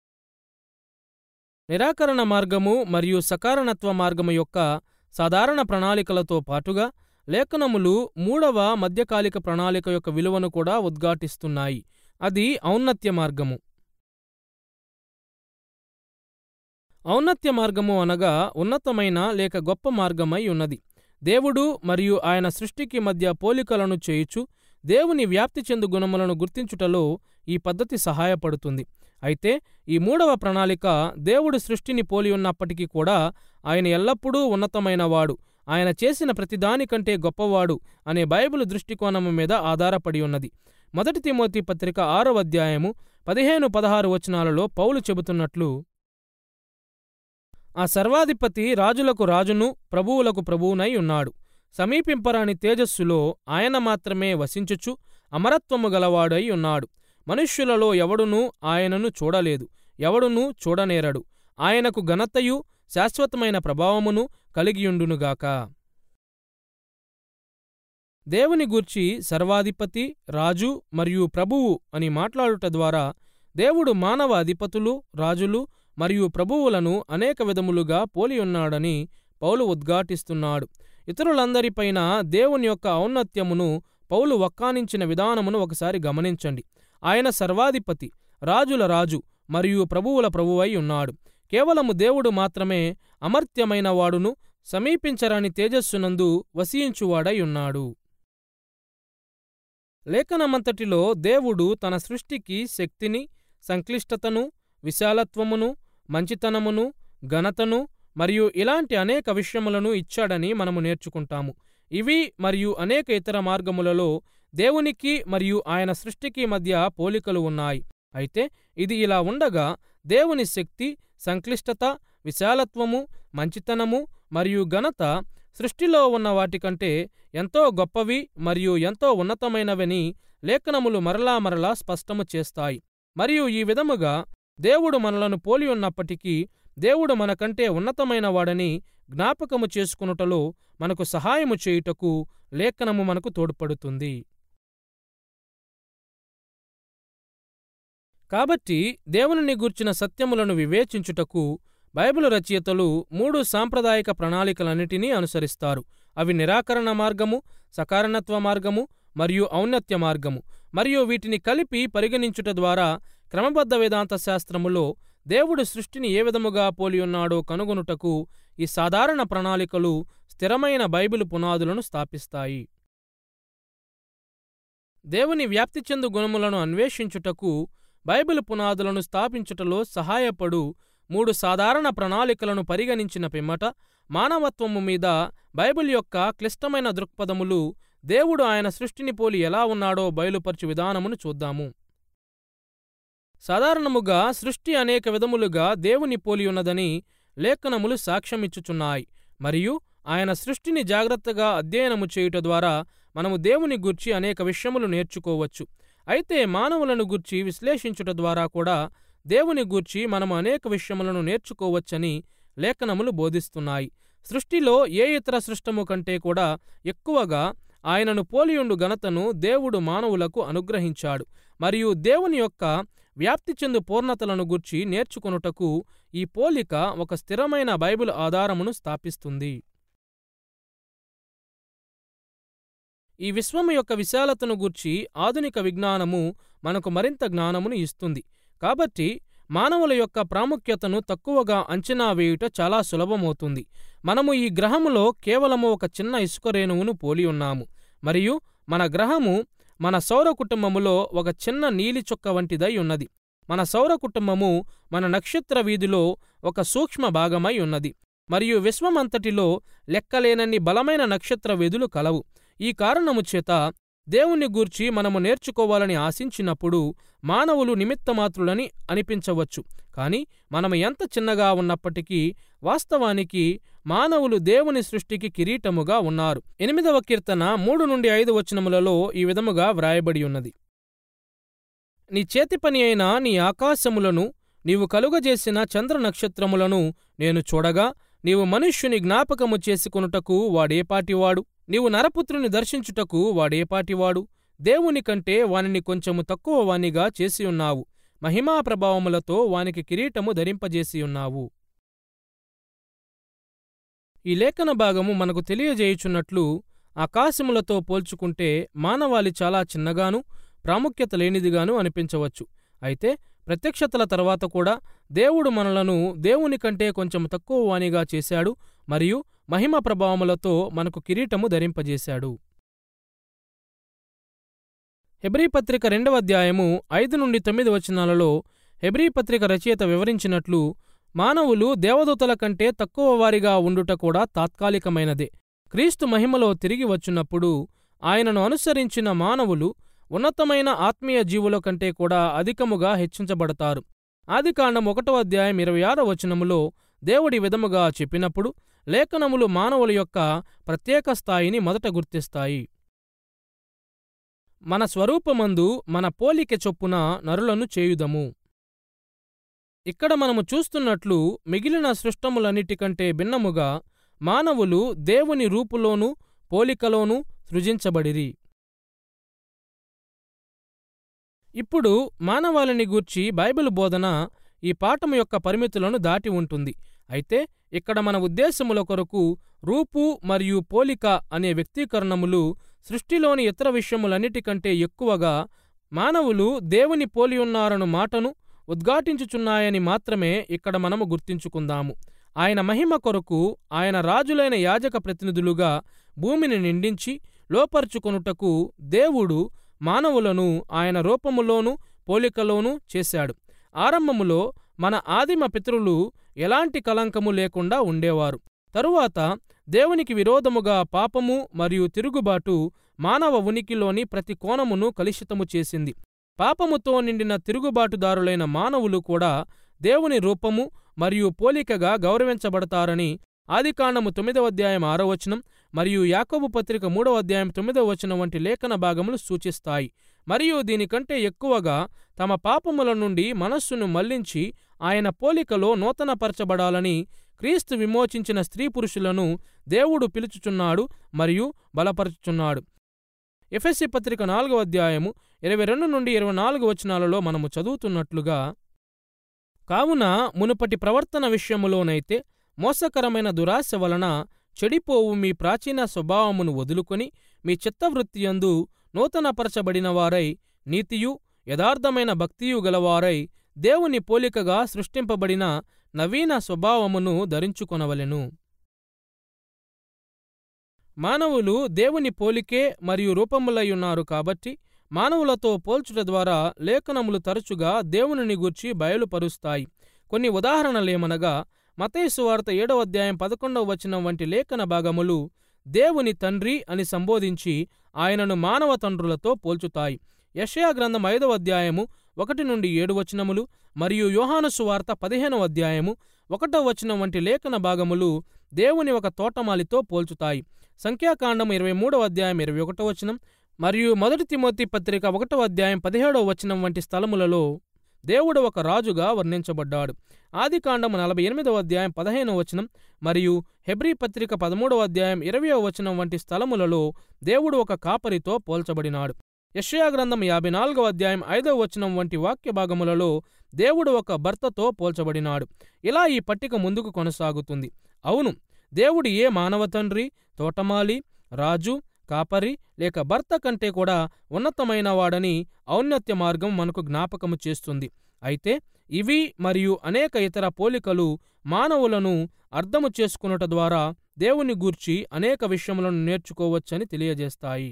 Speaker 1: నిరాకరణ మార్గము మరియు సకారణత్వ మార్గము యొక్క సాధారణ ప్రణాళికలతో పాటుగా లేఖనములు మూడవ మధ్యకాలిక ప్రణాళిక యొక్క విలువను కూడా ఉద్ఘాటిస్తున్నాయి. అది ఔన్నత్య మార్గము. ఔన్నత్య మార్గము అనగా ఉన్నతమైన లేక గొప్ప మార్గమై ఉన్నది. దేవుడు మరియు ఆయన సృష్టికి మధ్య పోలికలను చేయుచు దేవుని వ్యాప్తి చెందు గుణములను గుర్తించుటలో ఈ పద్ధతి సహాయపడుతుంది. అయితే ఈ మూడవ ప్రణాళిక దేవుడు సృష్టిని పోలి ఉన్నప్పటికీ కూడా ఆయన ఎల్లప్పుడూ ఉన్నతమైనవాడు, ఆయన చేసిన ప్రతిదానికంటే గొప్పవాడు అనే బైబిలు దృష్టికోణము మీద ఆధారపడి ఉన్నది. 1 తిమోతి పత్రిక 6వ అధ్యాయము 15-16 వచనాలలో పౌలు చెబుతున్నట్లు, ఆ సర్వాధిపతి రాజులకు రాజును ప్రభువులకు ప్రభువునై ఉన్నాడు. సమీపింపరాని తేజస్సులో ఆయన మాత్రమే వసించుచు అమరత్వము గలవాడై ఉన్నాడు. మనుష్యులలో ఎవడునూ ఆయనను చూడలేదు, ఎవడునూ చూడనేరడు. ఆయనకు ఘనతయు శాశ్వతమైన ప్రభావమును కలిగియుండునుగాక. దేవుని గూర్చి సర్వాధిపతి, రాజు మరియు ప్రభువు అని మాట్లాడుట ద్వారా దేవుడు మానవ అధిపతులు, రాజులు మరియు ప్రభువులను అనేక విధములుగా పోలియున్నాడని పౌలు ఉద్ఘాటిస్తున్నాడు. ఇతరులందరిపైన దేవుని యొక్క ఔన్నత్యమును పౌలు వక్కానించిన విధానమును ఒకసారి గమనించండి. ఆయన సర్వాధిపతి, రాజుల రాజు మరియు ప్రభువుల ప్రభువై ఉన్నాడు. కేవలము దేవుడు మాత్రమే అమర్త్యమైన వాడును, సమీపించరాని తేజస్సునందు వసించువాడై ఉన్నాడు. లేఖనమంతటిలో దేవుడు తన సృష్టికి శక్తిని, సంక్లిష్టతను, విశాలత్వమును, మంచితనమును, ఘనతను మరియు ఇలాంటి అనేక విషయములను ఇచ్చాడని మనము నేర్చుకుంటాము. ఇవి మరియు అనేక ఇతర మార్గములలో దేవునికి మరియు ఆయన సృష్టికి మధ్య పోలికలు ఉన్నాయి. అయితే ఇది ఇలా ఉండగా దేవుని శక్తి, సంక్లిష్టత, విశాలత్వము, మంచితనము మరియు ఘనత సృష్టిలో ఉన్న వాటికంటే ఎంతో గొప్పవి మరియు ఎంతో ఉన్నతమైనవని లేఖనములు మరలా మరలా స్పష్టము చేస్తాయి. మరియు ఈ విధముగా దేవుడు మనలను పోలి ఉన్నప్పటికీ దేవుడు మనకంటే ఉన్నతమైన వాడని జ్ఞాపకము చేసుకొనుటలో మనకు సహాయము చేయుటకు లేఖనము మనకు తోడ్పడుతుంది. కాబట్టి దేవునిని గూర్చిన సత్యములను వివేచించుటకు బైబిలు రచయితలు 3 సాంప్రదాయిక ప్రణాళికలన్నిటినీ అనుసరిస్తారు. అవి నిరాకరణ మార్గము, సకారణత్వ మార్గము మరియు ఔన్నత్య మార్గము. మరియు వీటిని కలిపి పరిగణించుట ద్వారా క్రమబద్ధ వేదాంత శాస్త్రములో దేవుడు సృష్టిని ఏ విధముగా పోలియున్నాడో కనుగొనుటకు ఈ సాధారణ ప్రణాళికలు స్థిరమైన బైబిలు పునాదులను స్థాపిస్తాయి. దేవుని వ్యాప్తి చెందు గుణములను అన్వేషించుటకు బైబిలు పునాదులను స్థాపించుటలో సహాయపడు 3 సాధారణ ప్రణాళికలను పరిగణించిన పిమ్మట మానవత్వము మీద బైబిల్ యొక్క క్లిష్టమైన దృక్పథములు దేవుడు ఆయన సృష్టిని పోలి ఎలా ఉన్నాడో బయలుపరచు విధానమును చూద్దాము. సాధారణముగా సృష్టి అనేక విధములుగా దేవుని పోలి ఉన్నదని లేఖనములు సాక్ష్యమిచ్చుచున్నాయి. మరియు ఆయన సృష్టిని జాగ్రత్తగా అధ్యయనము చేయుట ద్వారా మనము దేవుని గూర్చి అనేక విషయములు నేర్చుకోవచ్చు. అయితే మానవులను గూర్చి విశ్లేషించుట ద్వారా కూడా దేవుని గూర్చి మనము అనేక విషయములను నేర్చుకోవచ్చని లేఖనములు బోధిస్తున్నాయి. సృష్టిలో ఏ ఇతర సృష్టము కంటే కూడా ఎక్కువగా ఆయనను పోలియుండు ఘనతను దేవుడు మానవులకు అనుగ్రహించాడు. మరియు దేవుని యొక్క వ్యాప్తి చెందు పూర్ణతలను గూర్చి నేర్చుకొనుటకు ఈ పోలిక ఒక స్థిరమైన బైబిల్ ఆధారమును స్థాపిస్తుంది. ఈ విశ్వము యొక్క విశాలతను గూర్చి ఆధునిక విజ్ఞానము మనకు మరింత జ్ఞానమును ఇస్తుంది. కాబట్టి మానవుల యొక్క ప్రాముఖ్యతను తక్కువగా అంచనా వేయుట చాలా సులభమవుతుంది. మనము ఈ గ్రహములో కేవలము ఒక చిన్న ఇసుక రేణువును పోలి ఉన్నాము. మరియు మన గ్రహము మన సౌర కుటుంబములో ఒక చిన్న నీలి చుక్క వంటిదై ఉన్నది. మన సౌర కుటుంబము మన నక్షత్ర వీధిలో ఒక సూక్ష్మ భాగమై ఉన్నది. మరియు విశ్వమంతటిలో లెక్కలేనన్ని బలమైన నక్షత్ర వీధులు కలవు. ఈ కారణము చేత దేవుని గూర్చి మనము నేర్చుకోవాలని ఆశించినప్పుడు మానవులు నిమిత్తమాత్రులని అనిపించవచ్చు. కాని మనము ఎంత చిన్నగా ఉన్నప్పటికీ వాస్తవానికి మానవులు దేవుని సృష్టికి కిరీటముగా ఉన్నారు. 8వ కీర్తన 3-5 వచనములలో ఈ విధముగా వ్రాయబడి ఉన్నది: నీ చేతి పని అయిన నీ ఆకాశములను, నీవు కలుగజేసిన చంద్ర నక్షత్రములను నేను చూడగా, నీవు మనుష్యుని జ్ఞాపకము చేసుకొనుటకు వాడేపాటివాడు? నీవు నరపుత్రుని దర్శించుటకు వాడేపాటివాడు? దేవుని కంటే వానిని కొంచెము తక్కువ వానిగా చేసియున్నావు. మహిమా ప్రభావములతో వానికి కిరీటము ధరింపజేసియున్నావు. ఈ లేఖన భాగము మనకు తెలియజేయుచున్నట్లు, ఆకాశములతో పోల్చుకుంటే మానవాళి చాలా చిన్నగాను ప్రాముఖ్యత లేనిదిగాను అనిపించవచ్చు. అయితే ప్రత్యక్షతల తర్వాత కూడా దేవుడు మనలను దేవుని కంటే కొంచెం తక్కువ వానిగా చేశాడు మరియు మహిమ ప్రభావములతో మనకు కిరీటము ధరింపజేశాడు. హెబ్రీ పత్రిక 2వ అధ్యాయము 5-9 వచనాలలో హెబ్రీ పత్రిక రచయిత వివరించినట్లు, మానవులు దేవదూతల కంటే తక్కువ వారిగా ఉండుట కూడా తాత్కాలికమైనదే. క్రీస్తు మహిమలో తిరిగి వచ్చినప్పుడు ఆయనను అనుసరించిన మానవులు ఉన్నతమైన ఆత్మీయ జీవుల కంటే కూడా అధికముగా హెచ్చించబడతారు. ఆదికాండం 1వ అధ్యాయం 26వ వచనములో దేవుడి విధముగా చెప్పినప్పుడు లేఖనములు మానవుల యొక్క ప్రత్యేక స్థాయిని మొదట గుర్తిస్తాయి. మన స్వరూపమందు మన పోలిక చొప్పున నరులను చేయుదము. ఇక్కడ మనము చూస్తున్నట్లు మిగిలిన సృష్టములన్నిటికంటే భిన్నముగా మానవులు దేవుని రూపులోనూ పోలికలోనూ సృజించబడిరి. ఇప్పుడు మానవాళిని గూర్చి బైబిల్ బోధన ఈ పాఠము యొక్క పరిమితులను దాటి ఉంటుంది. అయితే ఇక్కడ మన ఉద్దేశముల కొరకు రూపు మరియు పోలిక అనే వ్యక్తీకరణములు సృష్టిలోని ఇతర విషయములన్నిటికంటే ఎక్కువగా మానవులు దేవుని పోలియున్నారను మాటను ఉద్ఘాటించుచున్నాయని మాత్రమే ఇక్కడ మనము గుర్తించుకుందాము. ఆయన మహిమ కొరకు ఆయన రాజులైన యాజక ప్రతినిధులుగా భూమిని నిండించి లోపరుచుకొనుటకు దేవుడు మానవులను ఆయన రూపములోనూ పోలికలోనూ చేశాడు. ఆరంభములో మన ఆదిమ పితరులు ఎలాంటి కళంకము లేకుండా ఉండేవారు. తరువాత దేవునికి విరోధముగా పాపము మరియు తిరుగుబాటు మానవ ఉనికిలోని ప్రతి కోణమును కలుషితము చేసింది. పాపముతో నిండిన తిరుగుబాటుదారులైన మానవులు కూడా దేవుని రూపము మరియు పోలికగా గౌరవించబడతారని ఆదికాండము 9వ అధ్యాయం 6వ వచనం మరియు యాకోబు పత్రిక 3వ అధ్యాయం 9వ వచనం వంటి లేఖన భాగములు సూచిస్తాయి. మరియు దీనికంటే ఎక్కువగా తమ పాపముల నుండి మనస్సును మళ్లించి ఆయన పోలికలో నూతనపరచబడాలని క్రీస్తు విమోచించిన స్త్రీ పురుషులను దేవుడు పిలుచుచున్నాడు మరియు బలపరచుచున్నాడు. ఎఫెసీ పత్రిక 4వ అధ్యాయము 22-24 వచనాలలో మనము చదువుతున్నట్లుగా, కావున మునుపటి ప్రవర్తన విషయములోనైతే మోసకరమైన దురాశ వలన చెడిపోవు మీ ప్రాచీన స్వభావమును వదులుకొని మీ చిత్తవృత్తియందు నూతనపరచబడిన వారై నీతియు యథార్థమైన భక్తియు గలవారై దేవుని పోలికగా సృష్టింపబడిన నవీన స్వభావమును ధరించుకొనవలెను. మానవులు దేవుని పోలికే మరియు రూపములయ్యున్నారు కాబట్టి మానవులతో పోల్చుట ద్వారా లేఖనములు తరచుగా దేవునిని గూర్చి బయలుపరుస్తాయి. కొన్ని ఉదాహరణలేమనగా, మత్తయి సువార్త 7వ అధ్యాయం 11వ వచనం వంటి లేఖన భాగములు దేవుని తండ్రి అని సంబోధించి ఆయనను మానవ తండ్రులతో పోల్చుతాయి. యెషయా గ్రంథం 5వ అధ్యాయము 1-7 వచనములు మరియు యోహాను సువార్త 15వ అధ్యాయము 1వ వచనం వంటి లేఖన భాగములు దేవుని ఒక తోటమాలితో పోల్చుతాయి. సంఖ్యాకాండము 23వ అధ్యాయం 21వ వచనం మరియు 1 తిమోతి పత్రిక 1వ అధ్యాయం 17వ వచనం వంటి స్థలములలో దేవుడు ఒక రాజుగా వర్ణించబడ్డాడు. ఆదికాండము 48వ అధ్యాయం 15వ వచనం మరియు హెబ్రీ పత్రిక 13వ అధ్యాయం 20వ వచనం వంటి స్థలములలో దేవుడు ఒక కాపరితో పోల్చబడినాడు. యెషయా గ్రంథం 54వ అధ్యాయం 5వ వచనం వంటి వాక్య భాగములలో దేవుడు ఒక భర్తతో పోల్చబడినాడు. ఇలా ఈ పట్టిక ముందుకు కొనసాగుతుంది. అవును, దేవుడు ఏ మానవ తండ్రి, తోటమాలి, రాజు, కాపరి లేక భర్త కంటే కూడా ఉన్నతమైన వాడని ఔన్నత్య మార్గం మనకు జ్ఞాపకము చేస్తుంది. అయితే ఇవి మరియు అనేక ఇతర పోలికలు మానవులను అర్థము చేసుకునుట ద్వారా దేవుని గూర్చి అనేక విషయములను నేర్చుకోవచ్చని తెలియజేస్తాయి.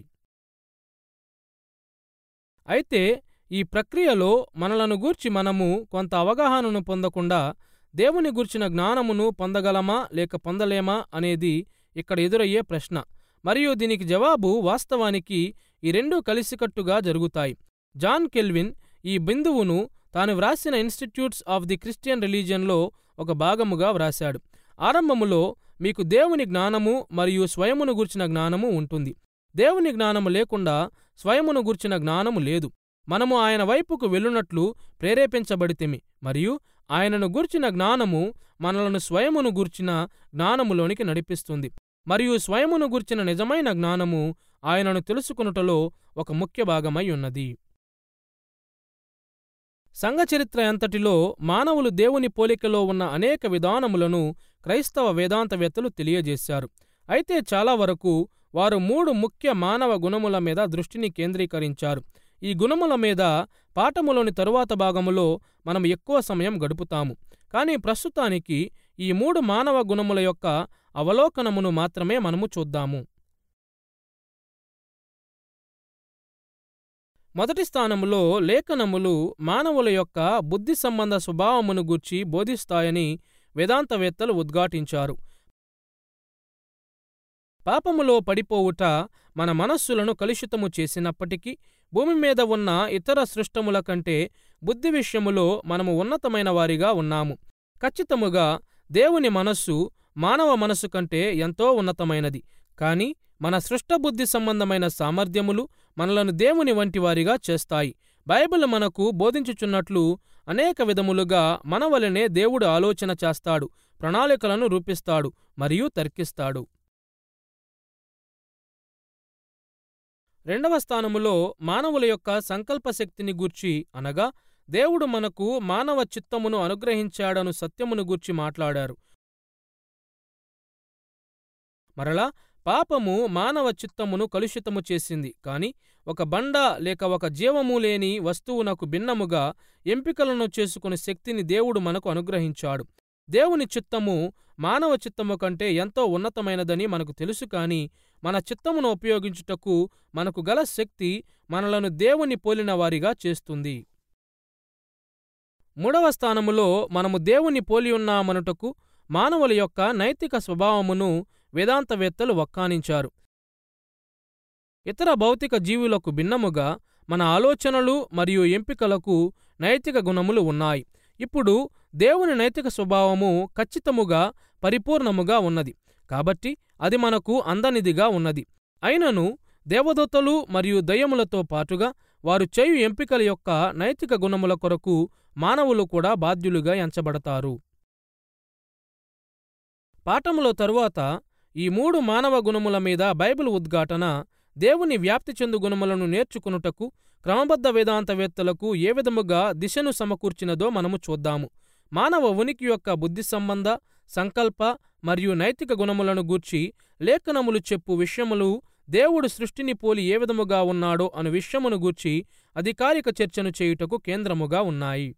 Speaker 1: అయితే ఈ ప్రక్రియలో మనలను గూర్చి మనము కొంత అవగాహనను పొందకుండా దేవుని గూర్చిన జ్ఞానమును పొందగలమా లేక పొందలేమా అనేది ఇక్కడ ఎదురయ్యే ప్రశ్న. మరియు దీనికి జవాబు వాస్తవానికి ఈ రెండూ కలిసికట్టుగా జరుగుతాయి. జాన్ కెల్విన్ ఈ బిందువును తాను వ్రాసిన ఇన్స్టిట్యూట్స్ ఆఫ్ ది క్రిస్టియన్ రిలీజియన్లో ఒక భాగముగా వ్రాశాడు. ఆరంభములో మీకు దేవుని జ్ఞానము మరియు స్వయమును గూర్చిన జ్ఞానము ఉంటుంది. దేవుని జ్ఞానము లేకుండా స్వయమును గూర్చిన జ్ఞానము లేదు. మనము ఆయన వైపుకు వెళ్ళునట్లు ప్రేరేపించబడితిమి మరియు ఆయనను గూర్చిన జ్ఞానము మనలను స్వయమును గూర్చిన జ్ఞానములోనికి నడిపిస్తుంది. మరియు స్వయమును గూర్చిన నిజమైన జ్ఞానము ఆయనను తెలుసుకొనుటలో ఒక ముఖ్య భాగమై ఉన్నది. సంఘచరిత్ర అంతటిలో మానవులు దేవుని పోలికలో ఉన్న అనేక విధానములను క్రైస్తవ వేదాంతవేత్తలు తెలియజేశారు. అయితే చాలా వరకు వారు 3 ముఖ్య మానవ గుణముల మీద దృష్టిని కేంద్రీకరించారు. ఈ గుణముల మీద పాఠములోని తరువాత భాగములో మనం ఎక్కువ సమయం గడుపుతాము. కానీ ప్రస్తుతానికి ఈ 3 మానవ గుణముల యొక్క అవలోకనమును మాత్రమే మనము చూద్దాము. మొదటి స్థానములో లేఖనములు మానవుల యొక్క బుద్ధి సంబంధ స్వభావమును గూర్చి బోధిస్తాయని వేదాంతవేత్తలు ఉద్ఘాటించారు. పాపములో పడిపోవుట మన మనస్సులను కలుషితము చేసినప్పటికీ భూమి మీద ఉన్న ఇతర సృష్టముల కంటే బుద్ధి విషయములో మనము ఉన్నతమైన వారిగా ఉన్నాము. ఖచ్చితముగా దేవుని మనస్సు మానవ మనస్సు కంటే ఎంతో ఉన్నతమైనది. కాని మన సృష్టబుద్ధి సంబంధమైన సామర్థ్యములు మనలను దేవుని వంటి వారిగా చేస్తాయి. బైబిల్ మనకు బోధించుచున్నట్లు అనేక విధములుగా మన వలనే దేవుడు ఆలోచన చేస్తాడు, ప్రణాళికలను రూపిస్తాడు మరియు తర్కిస్తాడు. రెండవ స్థానములో మానవుల యొక్క సంకల్ప శక్తిని గూర్చి అనగా దేవుడు మనకు మానవ చిత్తమును అనుగ్రహించాడను సత్యమును గూర్చి మాట్లాడారు. మరలా పాపము మానవ చిత్తమును కలుషితము చేసింది. కాని ఒక బండ లేక ఒక జీవము లేని వస్తువునకు భిన్నముగా ఎంపికలను చేసుకునే శక్తిని దేవుడు మనకు అనుగ్రహించాడు. దేవుని చిత్తము మానవ చిత్తము కంటే ఎంతో ఉన్నతమైనదని మనకు తెలుసు. కాని మన చిత్తమును ఉపయోగించుటకు మనకు గల శక్తి మనలను దేవుని పోలిన వారిగా చేస్తుంది. మూడవ స్థానములో మనము దేవుని పోలియున్నామనుటకు మానవుల యొక్క నైతిక స్వభావమును వేదాంతవేత్తలు వక్కానించారు. ఇతర భౌతిక జీవులకు భిన్నముగా మన ఆలోచనలు మరియు ఎంపికలకు నైతిక గుణములు ఉన్నాయి. ఇప్పుడు దేవుని నైతిక స్వభావము ఖచ్చితముగా పరిపూర్ణముగా ఉన్నది. కాబట్టి అది మనకు అందనిదిగా ఉన్నది. అయినను దేవదూతలు మరియు దయ్యములతో పాటుగా వారు చేయు ఎంపికల యొక్క నైతిక గుణముల కొరకు మానవులు కూడా బాధ్యులుగా ఎంచబడతారు. పాఠములో తరువాత ఈ 3 మానవ గుణముల మీద బైబిల్ ఉద్ఘాటన దేవుని వ్యాప్తి చెందు గుణములను నేర్చుకునుటకు క్రమబద్ధ వేదాంతవేత్తలకు ఏ విధముగా దిశను సమకూర్చినదో మనము చూద్దాము. మానవ ఉనికి యొక్క బుద్ధి సంబంధ, సంకల్ప మరియు నైతిక గుణములను గూర్చి లేఖనములు చెప్పు విషయములు దేవుడు సృష్టిని పోలి ఏ విధముగా ఉన్నాడో అను విషయమును గూర్చి అధికారిక చర్చను చేయుటకు కేంద్రముగా ఉన్నాయి.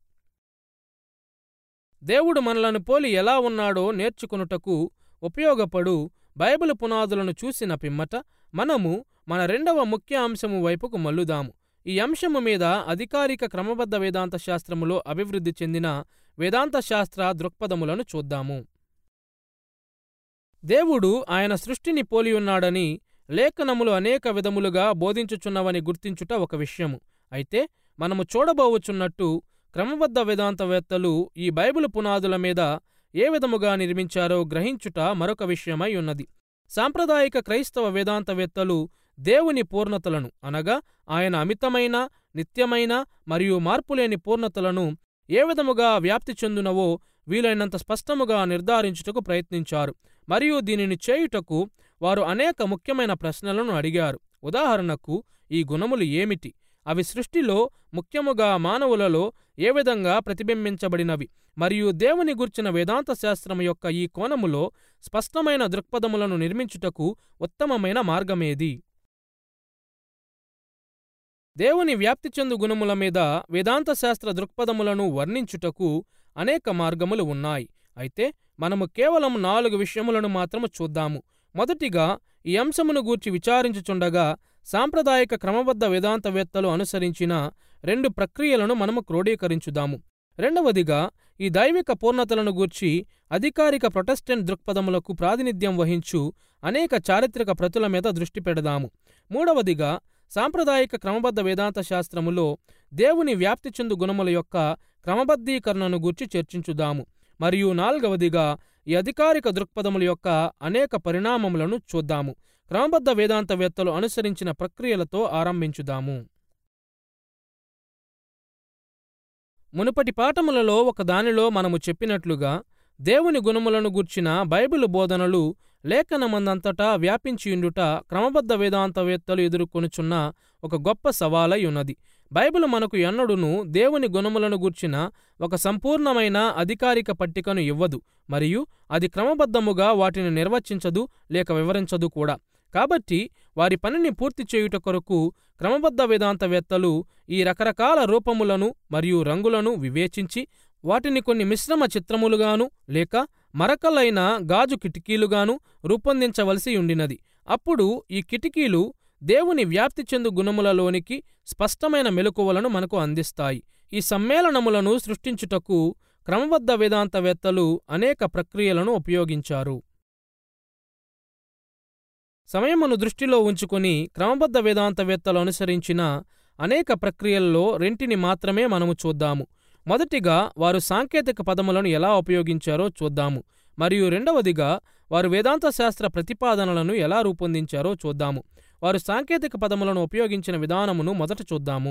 Speaker 1: దేవుడు మనలను పోలి ఎలా ఉన్నాడో నేర్చుకునుటకు ఉపయోగపడు బైబిల్ పునాదులను చూసిన పిమ్మట మనము మన రెండవ ముఖ్య అంశము వైపుకు మల్లుదాము. ఈ అంశము మీద అధికారిక క్రమబద్ధ వేదాంత శాస్త్రములో అభివృద్ధి చెందిన వేదాంత శాస్త్ర దృక్పథములను చూద్దాము. దేవుడు ఆయన సృష్టిని పోలియున్నాడని లేఖనములు అనేక విధములుగా బోధించుచున్నవని గుర్తించుట ఒక విషయము. అయితే మనము చూడబోవచున్నట్టు క్రమబద్ధ వేదాంతవేత్తలు ఈ బైబిల్ పునాదుల మీద ఏ విధముగా నిర్మించారో గ్రహించుట మరొక విషయమై ఉన్నది. సాంప్రదాయిక క్రైస్తవ వేదాంతవేత్తలు దేవుని పూర్ణతలను అనగా ఆయన అమితమైన, నిత్యమైన మరియు మార్పులేని పూర్ణతలను ఏ విధముగా వ్యాప్తి చెందునవో వీలైనంత స్పష్టముగా నిర్ధారించుటకు ప్రయత్నించారు. మరియు దీనిని చేయుటకు వారు అనేక ముఖ్యమైన ప్రశ్నలను అడిగారు. ఉదాహరణకు, ఈ గుణములు ఏమిటి? అవి సృష్టిలో ముఖ్యముగా మానవులలో ఏ విధంగా ప్రతిబింబించబడినవి? మరియు దేవుని గూర్చిన వేదాంత శాస్త్రము యొక్క ఈ కోణములో స్పష్టమైన దృక్పథములను నిర్మించుటకు ఉత్తమమైన మార్గమేది? దేవుని వ్యాప్తి చెందు గుణముల మీద వేదాంత శాస్త్ర దృక్పథములను వర్ణించుటకు అనేక మార్గములు ఉన్నాయి. అయితే మనము కేవలం 4 విషయములను మాత్రము చూద్దాము. మొదటిగా, ఈ అంశమును గూర్చి విచారించుచుండగా సాంప్రదాయిక క్రమబద్ధ వేదాంతవేత్తలు అనుసరించిన 2 ప్రక్రియలను మనము క్రోడీకరించుదాము. రెండవదిగా, ఈ దైవిక పూర్ణతలను గూర్చి అధికారిక ప్రొటెస్టెంట్ దృక్పథములకు ప్రాతినిధ్యం వహించు అనేక చారిత్రక ప్రతుల మీద దృష్టి పెడదాము. మూడవదిగా, సాంప్రదాయిక క్రమబద్ధ వేదాంత శాస్త్రములో దేవుని వ్యాప్తి చెందు గుణముల యొక్క క్రమబద్ధీకరణను గూర్చి చర్చించుదాము. మరియు 4వదిగా ఈ అధికారిక దృక్పథముల యొక్క అనేక పరిణామములను చూద్దాము. క్రమబద్ధ వేదాంతవేత్తలు అనుసరించిన ప్రక్రియలతో ఆరంభించుదాము. మునుపటి పాఠములలో ఒక దానిలో మనము చెప్పినట్లుగా దేవుని గుణములను గూర్చిన బైబిలు బోధనలు లేఖనమందంతటా వ్యాపించియుండుట క్రమబద్ధ వేదాంతవేత్తలు ఎదుర్కొనుచున్న ఒక గొప్ప సవాలై ఉన్నది. బైబిలు మనకు ఎన్నడూను దేవుని గుణములను గూర్చిన ఒక సంపూర్ణమైన అధికారిక పట్టికను ఇవ్వదు, మరియు అది క్రమబద్ధముగా వాటిని నిర్వచించదు లేక వివరించదు కూడా. కాబట్టి వారి పనిని పూర్తి చేయుట కొరకు క్రమబద్ధ వేదాంతవేత్తలు ఈ రకరకాల రూపములను మరియు రంగులను వివేచించి వాటిని కొన్ని మిశ్రమ చిత్రములుగాను లేక మరకలైన గాజు కిటికీలుగాను రూపొందించవలసి ఉండినది. అప్పుడు ఈ కిటికీలు దేవుని వ్యాప్తి చెందు గుణములలోనికి స్పష్టమైన మెలకువలను మనకు అందిస్తాయి. ఈ సమ్మేళనములను సృష్టించుటకు క్రమబద్ధ వేదాంతవేత్తలు అనేక ప్రక్రియలను ఉపయోగించారు. సమయమును దృష్టిలో ఉంచుకొని క్రమబద్ధ వేదాంతవేత్తలు అనుసరించిన అనేక ప్రక్రియలలో రెంటిని మాత్రమే మనము చూద్దాము. మొదటిగా వారు సాంకేతిక పదములను ఎలా ఉపయోగించారో చూద్దాము, మరియు రెండవదిగా వారు వేదాంత శాస్త్ర ప్రతిపాదనలను ఎలా రూపొందించారో చూద్దాము. వారు సాంకేతిక పదములను ఉపయోగించిన విధానమును మొదట చూద్దాము.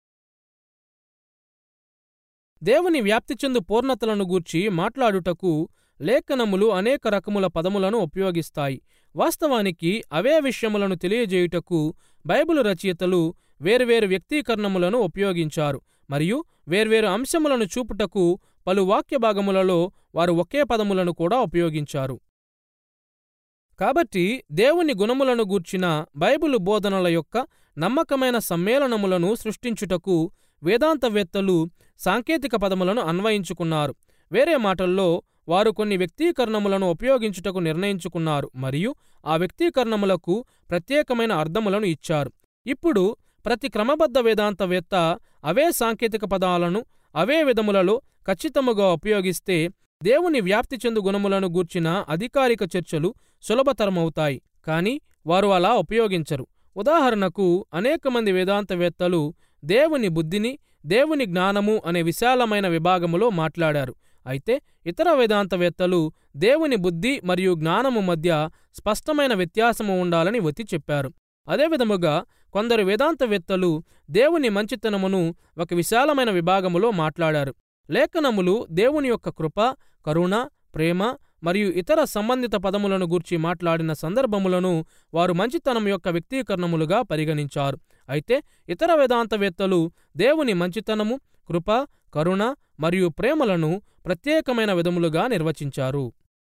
Speaker 1: దేవుని వ్యాప్తి చెందు పూర్ణతలను గూర్చి మాట్లాడుటకు లేఖనములు అనేక రకముల పదములను ఉపయోగిస్తాయి. వాస్తవానికి అవే విషయములను తెలియజేయుటకు బైబిలు రచయితలు వేర్వేరు వ్యక్తీకరణములను ఉపయోగించారు, మరియు వేర్వేరు అంశములను చూపుటకు పలు వాక్య భాగములలో వారు ఒకే పదములను కూడా ఉపయోగించారు. కాబట్టి దేవుని గుణములను గూర్చిన బైబిలు బోధనల యొక్క నమ్మకమైన సమ్మేళనములను సృష్టించుటకు వేదాంతవేత్తలు సాంకేతిక పదములను అన్వయించుకున్నారు. వేరే మాటల్లో వారు కొన్ని వ్యక్తీకరణములను ఉపయోగించుటకు నిర్ణయించుకున్నారు, మరియు ఆ వ్యక్తీకరణములకు ప్రత్యేకమైన అర్థములను ఇచ్చారు. ఇప్పుడు ప్రతి క్రమబద్ధ వేదాంతవేత్త అవే సాంకేతిక పదాలను అవే విధములలో ఖచ్చితముగా ఉపయోగిస్తే దేవుని వ్యాప్తి చెందు గుణములను గూర్చిన అధికారిక చర్చలు సులభతరమవుతాయి. కానీ వారు అలా ఉపయోగించరు. ఉదాహరణకు, అనేక మంది వేదాంతవేత్తలు దేవుని బుద్ధిని, దేవుని జ్ఞానము అనే విశాలమైన విభాగములో మాట్లాడారు. అయితే ఇతర వేదాంతవేత్తలు దేవుని బుద్ధి మరియు జ్ఞానము మధ్య స్పష్టమైన వ్యత్యాసము ఉండాలని ఒత్తి చెప్పారు. అదేవిధముగా కొందరు వేదాంతవేత్తలు దేవుని మంచితనమును ఒక విశాలమైన విభాగములో మాట్లాడారు. లేఖనములు దేవుని యొక్క కృప, కరుణ, ప్రేమ మరియు ఇతర సంబంధిత పదములను గూర్చి మాట్లాడిన సందర్భములను వారు మంచితనం యొక్క వ్యక్తీకరణములుగా పరిగణించారు. అయితే ఇతర వేదాంతవేత్తలు దేవుని మంచితనము, కృప, కరుణ మరియు ప్రేమలను ప్రత్యేకమైన విధములుగా నిర్వచించారు.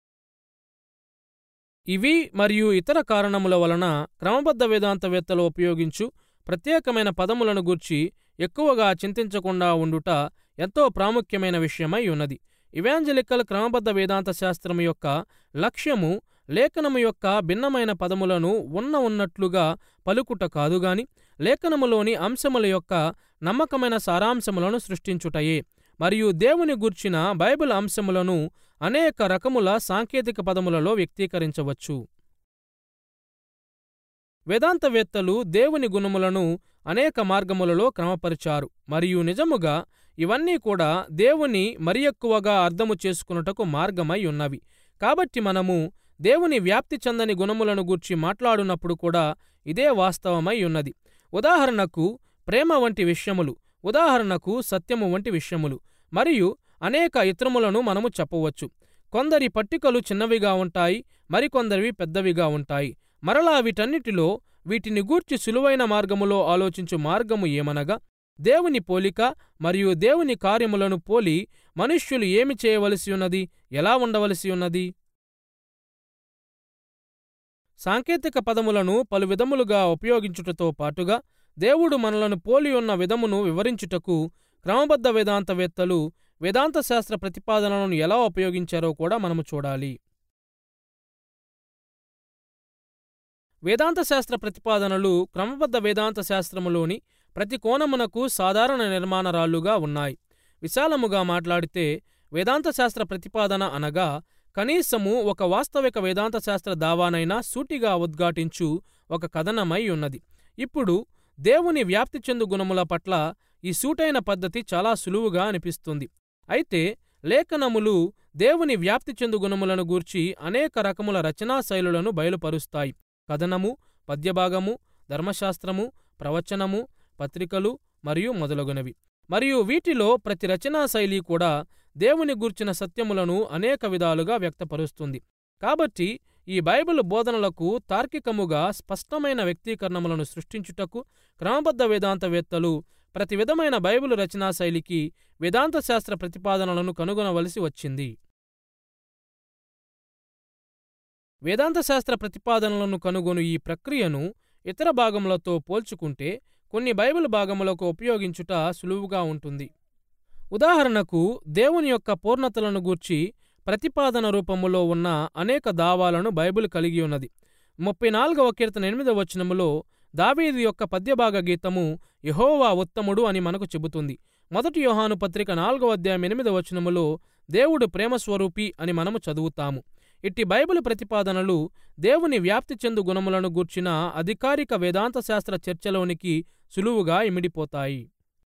Speaker 1: ఇవి మరియు ఇతర కారణముల వలన క్రమబద్ధ వేదాంతవేత్తలు ఉపయోగించు ప్రత్యేకమైన పదములను గూర్చి ఎక్కువగా చింతించకుండా ఉండుట ఎంతో ప్రాముఖ్యమైన విషయమై ఉన్నది. ఇవాంజలికల్ క్రమబద్ధ వేదాంత శాస్త్రము యొక్క లక్ష్యము లేఖనము యొక్క భిన్నమైన పదములను ఉన్నట్లుగా పలుకుట కాదుగాని లేఖనములోని అంశముల యొక్క నమ్మకమైన సారాంశములను సృష్టించుటయే. మరియు దేవుని గూర్చిన బైబిల్ అంశములను అనేక రకముల సాంకేతిక పదములలో వ్యక్తీకరించవచ్చు. వేదాంతవేత్తలు దేవుని గుణములను అనేక మార్గములలో క్రమపరిచారు, మరియు నిజముగా ఇవన్నీ కూడా దేవుని మరి ఎక్కువగా అర్థము చేసుకున్నటకు మార్గమై ఉన్నవి. కాబట్టి మనము దేవుని వ్యాప్తి చెందని గుణములను గూర్చి మాట్లాడునప్పుడు కూడా ఇదే వాస్తవమై ఉన్నది. ఉదాహరణకు ప్రేమ వంటి విషయములు, ఉదాహరణకు సత్యము వంటి విషయములు, మరియు అనేక ఇతరములను మనము చెప్పవచ్చు. కొందరి పట్టికలు చిన్నవిగా ఉంటాయి, మరికొందరివి పెద్దవిగా ఉంటాయి. మరలా వీటన్నిటిలో వీటిని గూర్చి సులువైన మార్గములో ఆలోచించు మార్గము ఏమనగా, దేవుని పోలిక మరియు దేవుని కార్యములను పోలి మనుష్యులు ఏమి చేయవలసి ఉన్నది, ఎలా ఉండవలసి ఉన్నది. సాంకేతిక పదములను పలు విధములుగా ఉపయోగించుటతో పాటుగా దేవుడు మనలను పోలి ఉన్న విధమును వివరించుటకు క్రమబద్ధ వేదాంతవేత్తలు వేదాంత శాస్త్ర ప్రతిపాదనలను ఎలా ఉపయోగించారో కూడా మనము చూడాలి. వేదాంత శాస్త్ర ప్రతిపాదనలు క్రమబద్ధ వేదాంత శాస్త్రములోని ప్రతి కోణమునకు సాధారణ నిర్మాణరాళ్లుగా ఉన్నాయి. విశాలముగా మాట్లాడితే వేదాంత శాస్త్ర ప్రతిపాదన అనగా కనీసము ఒక వాస్తవిక వేదాంత శాస్త్ర దావానైనా సూటిగా ఉద్ఘాటించు ఒక కథనమై ఉన్నది. ఇప్పుడు దేవుని వ్యాప్తి చెందు గుణముల పట్ల ఈ సూటైన పద్ధతి చాలా సులువుగా అనిపిస్తుంది. అయితే లేఖనములు దేవుని వ్యాప్తి చెందు గుణములను గూర్చి అనేక రకముల రచనా శైలులను బయలుపరుస్తాయి. కథనము, పద్యభాగము, ధర్మశాస్త్రము, ప్రవచనము, పత్రికలు మరియు మొదలగునవి. మరియు వీటిలో ప్రతి రచనా శైలి కూడా దేవుని గూర్చిన సత్యములను అనేక విధాలుగా వ్యక్తపరుస్తుంది. కాబట్టి ఈ బైబిల్ బోధనలకు తార్కికముగా స్పష్టమైన వ్యక్తీకరణములను సృష్టించుటకు క్రమబద్ధ వేదాంతవేత్తలు ప్రతి విధమైన బైబిల్ రచనా శైలికి వేదాంత శాస్త్ర ప్రతిపాదనలను కనుగొనవలసి వచ్చింది. వేదాంత శాస్త్ర ప్రతిపాదనలను కనుగొను ఈ ప్రక్రియను ఇతర భాగములతో పోల్చుకుంటే కొన్ని బైబిల్ భాగములకు ఉపయోగించుట సులువుగా ఉంటుంది. ఉదాహరణకు, దేవుని యొక్క పూర్ణతలను గూర్చి ప్రతిపాదన రూపములో ఉన్న అనేక దావాలను బైబిల్ కలిగి ఉన్నది. 34వ కీర్తన 8వ వచనములో దావీదు యొక్క పద్యభాగ గీతము యెహోవా ఉత్తముడు అని మనకు చెబుతుంది. 1 యోహాను పత్రిక 4వ అధ్యాయం 8వ వచనములో దేవుడు ప్రేమస్వరూపి అని మనము చదువుతాము. ఇట్టి బైబిల్ ప్రతిపాదనలు దేవుని వ్యాప్తి చెందు గుణములను గూర్చిన అధికారిక వేదాంత శాస్త్ర చర్చలోనికి సులువుగా ఇమిడిపోతాయి.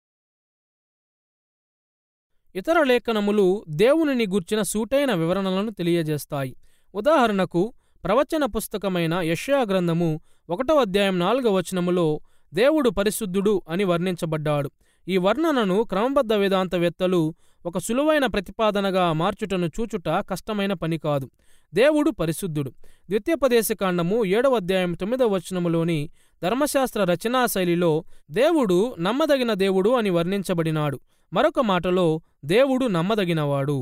Speaker 1: ఇతర లేఖనములు దేవునిని గూర్చిన సూటైన వివరణలను తెలియజేస్తాయి. ఉదాహరణకు, ప్రవచన పుస్తకమైన యెషయా గ్రంథము 1వ అధ్యాయం 4వ వచనములో దేవుడు పరిశుద్ధుడు అని వర్ణించబడ్డాడు. ఈ వర్ణనను క్రమబద్ధ వేదాంతవేత్తలు ఒక సులువైన ప్రతిపాదనగా మార్చుటను చూచుట కష్టమైన పని కాదు. దేవుడు పరిశుద్ధుడు. ద్వితీయోపదేశకాండము 7వ అధ్యాయం 9వ వచనములోని ధర్మశాస్త్ర రచనా శైలిలో దేవుడు నమ్మదగిన దేవుడు అని వర్ణించబడినాడు. మరొక మాటలో దేవుడు నమ్మదగినవాడు.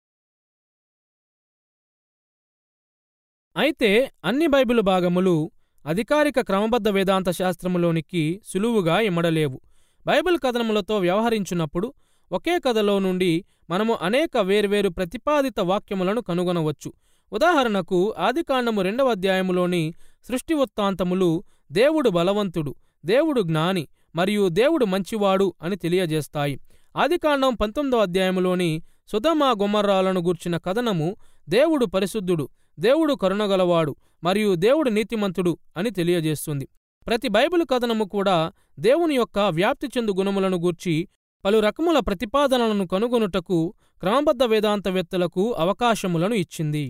Speaker 1: అయితే అన్ని బైబిలు భాగములు అధికారిక క్రమబద్ధ వేదాంత శాస్త్రములోనికి సులువుగా ఇమడలేవు. బైబిల్ కథనములతో వ్యవహరించున్నప్పుడు ఒకే కథలో నుండి మనము అనేక వేర్వేరు ప్రతిపాదిత వాక్యములను కనుగొనవచ్చు. ఉదాహరణకు, ఆదికాండము 2వ అధ్యాయములోని సృష్టి వృత్తాంతములు దేవుడు బలవంతుడు, దేవుడు జ్ఞాని మరియు దేవుడు మంచివాడు అని తెలియజేస్తాయి. ఆదికాండం 19వ అధ్యాయములోని సొదొమ గొమొర్రాలను గూర్చిన కథనము దేవుడు పరిశుద్ధుడు, దేవుడు కరుణగలవాడు మరియు దేవుడు నీతిమంతుడు అని తెలియజేస్తుంది. ప్రతి బైబిలు కథనము కూడా దేవుని యొక్క వ్యాప్తి చెందు గుణములను గూర్చి పలు రకముల ప్రతిపాదనలను కనుగొనుటకు క్రమబద్ధ వేదాంతవేత్తలకు అవకాశములను ఇచ్చింది.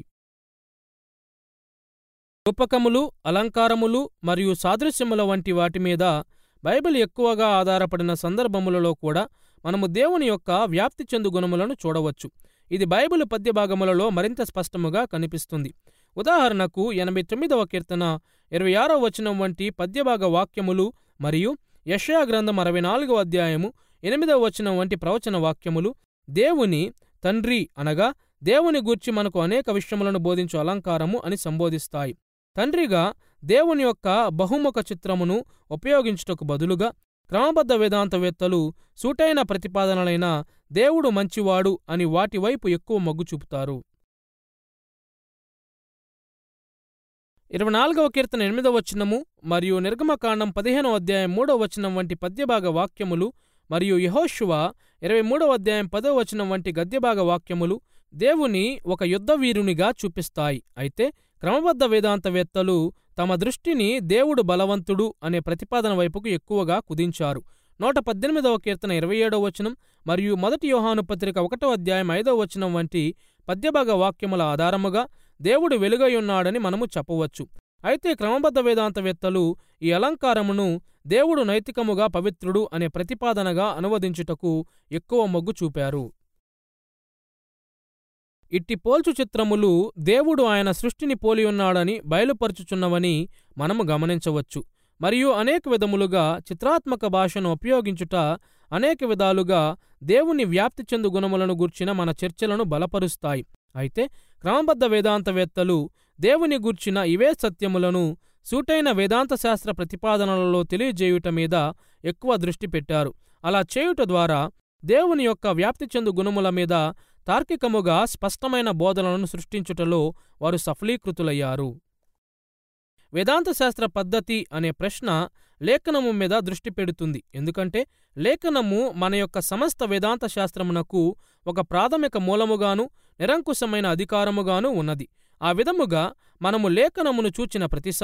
Speaker 1: రూపకములు, అలంకారములు మరియు సాదృశ్యముల వంటి వాటి మీద బైబిల్ ఎక్కువగా ఆధారపడిన సందర్భములలో కూడా మనము దేవుని యొక్క వ్యాప్తి చెందు గుణములను చూడవచ్చు. ఇది బైబిల్ పద్యభాగములలో మరింత స్పష్టముగా కనిపిస్తుంది. ఉదాహరణకు, 89వ కీర్తన 26వ వచనం వంటి పద్యభాగ వాక్యములు మరియు యెషయా గ్రంథం 64వ అధ్యాయము 8వ వచనం వంటి ప్రవచన వాక్యములు దేవుని తండ్రి అనగా దేవుని గూర్చి మనకు అనేక విషయములను బోధించు అలంకారము అని సంబోధిస్తాయి. తండ్రిగా దేవుని యొక్క బహుముఖ చిత్రమును ఉపయోగించుటకు బదులుగా క్రమబద్ధ వేదాంతవేత్తలు సూటైన ప్రతిపాదనలైన దేవుడు మంచివాడు అని వాటి వైపు ఎక్కువ మొగ్గు చూపుతారు. 24వ కీర్తన 8వ వచనము మరియు నిర్గమకాండం 15వ అధ్యాయం 3వ వచనం వంటి పద్యభాగ వాక్యములు మరియు యెహోషువ 23వ అధ్యాయం 10వ వచనం వంటి గద్యభాగ వాక్యములు దేవుని ఒక యుద్ధవీరునిగా చూపిస్తాయి. అయితే క్రమబద్ధ వేదాంతవేత్తలు తమ దృష్టిని దేవుడు బలవంతుడు అనే ప్రతిపాదన వైపుకు ఎక్కువగా కుదించారు. 118వ కీర్తన 27వ వచనం మరియు 1 యోహాను పత్రిక 1వ అధ్యాయం 5వ వచనం వంటి పద్యభాగ వాక్యముల ఆధారముగా దేవుడు వెలుగయున్నాడని మనము చెప్పవచ్చు. అయితే క్రమబద్ధ వేదాంతవేత్తలు ఈ అలంకారమును దేవుడు నైతికముగా పవిత్రుడు అనే ప్రతిపాదనగా అనువదించుటకు ఎక్కువ మొగ్గు చూపారు. ఇట్టి పోల్చు చిత్రములు దేవుడు ఆయన సృష్టిని పోలియున్నాడని బయలుపరుచుచున్నవని మనము గమనించవచ్చు. మరియు అనేక విధములుగా చిత్రాత్మక భాషను ఉపయోగించుట అనేక విధాలుగా దేవుని వ్యాప్తి చెందు గుణములను గూర్చిన మన చర్చలను బలపరుస్తాయి. అయితే క్రమబద్ధ వేదాంతవేత్తలు దేవుని గూర్చిన ఇవే సత్యములను సూటైన వేదాంత శాస్త్ర ప్రతిపాదనలలో తెలియజేయుట మీద ఎక్కువ దృష్టి పెట్టారు. అలా చేయుట ద్వారా దేవుని యొక్క వ్యాప్తి చెందు గుణముల మీద తార్కికముగా స్పష్టమైన బోధనలను సృష్టించుటలో వారు సఫలీకృతులయ్యారు. వేదాంత శాస్త్ర పద్ధతి అనే ప్రశ్న లేఖనము మీద దృష్టి పెడుతుంది. ఎందుకంటే లేఖనము మన యొక్క సమస్త వేదాంత శాస్త్రమునకు ఒక ప్రాథమిక మూలముగాను నిరంకుశమైన అధికారముగాను ఉన్నది. ఆ విధముగా మనము లేఖనమును చూచిన ప్రతిసారి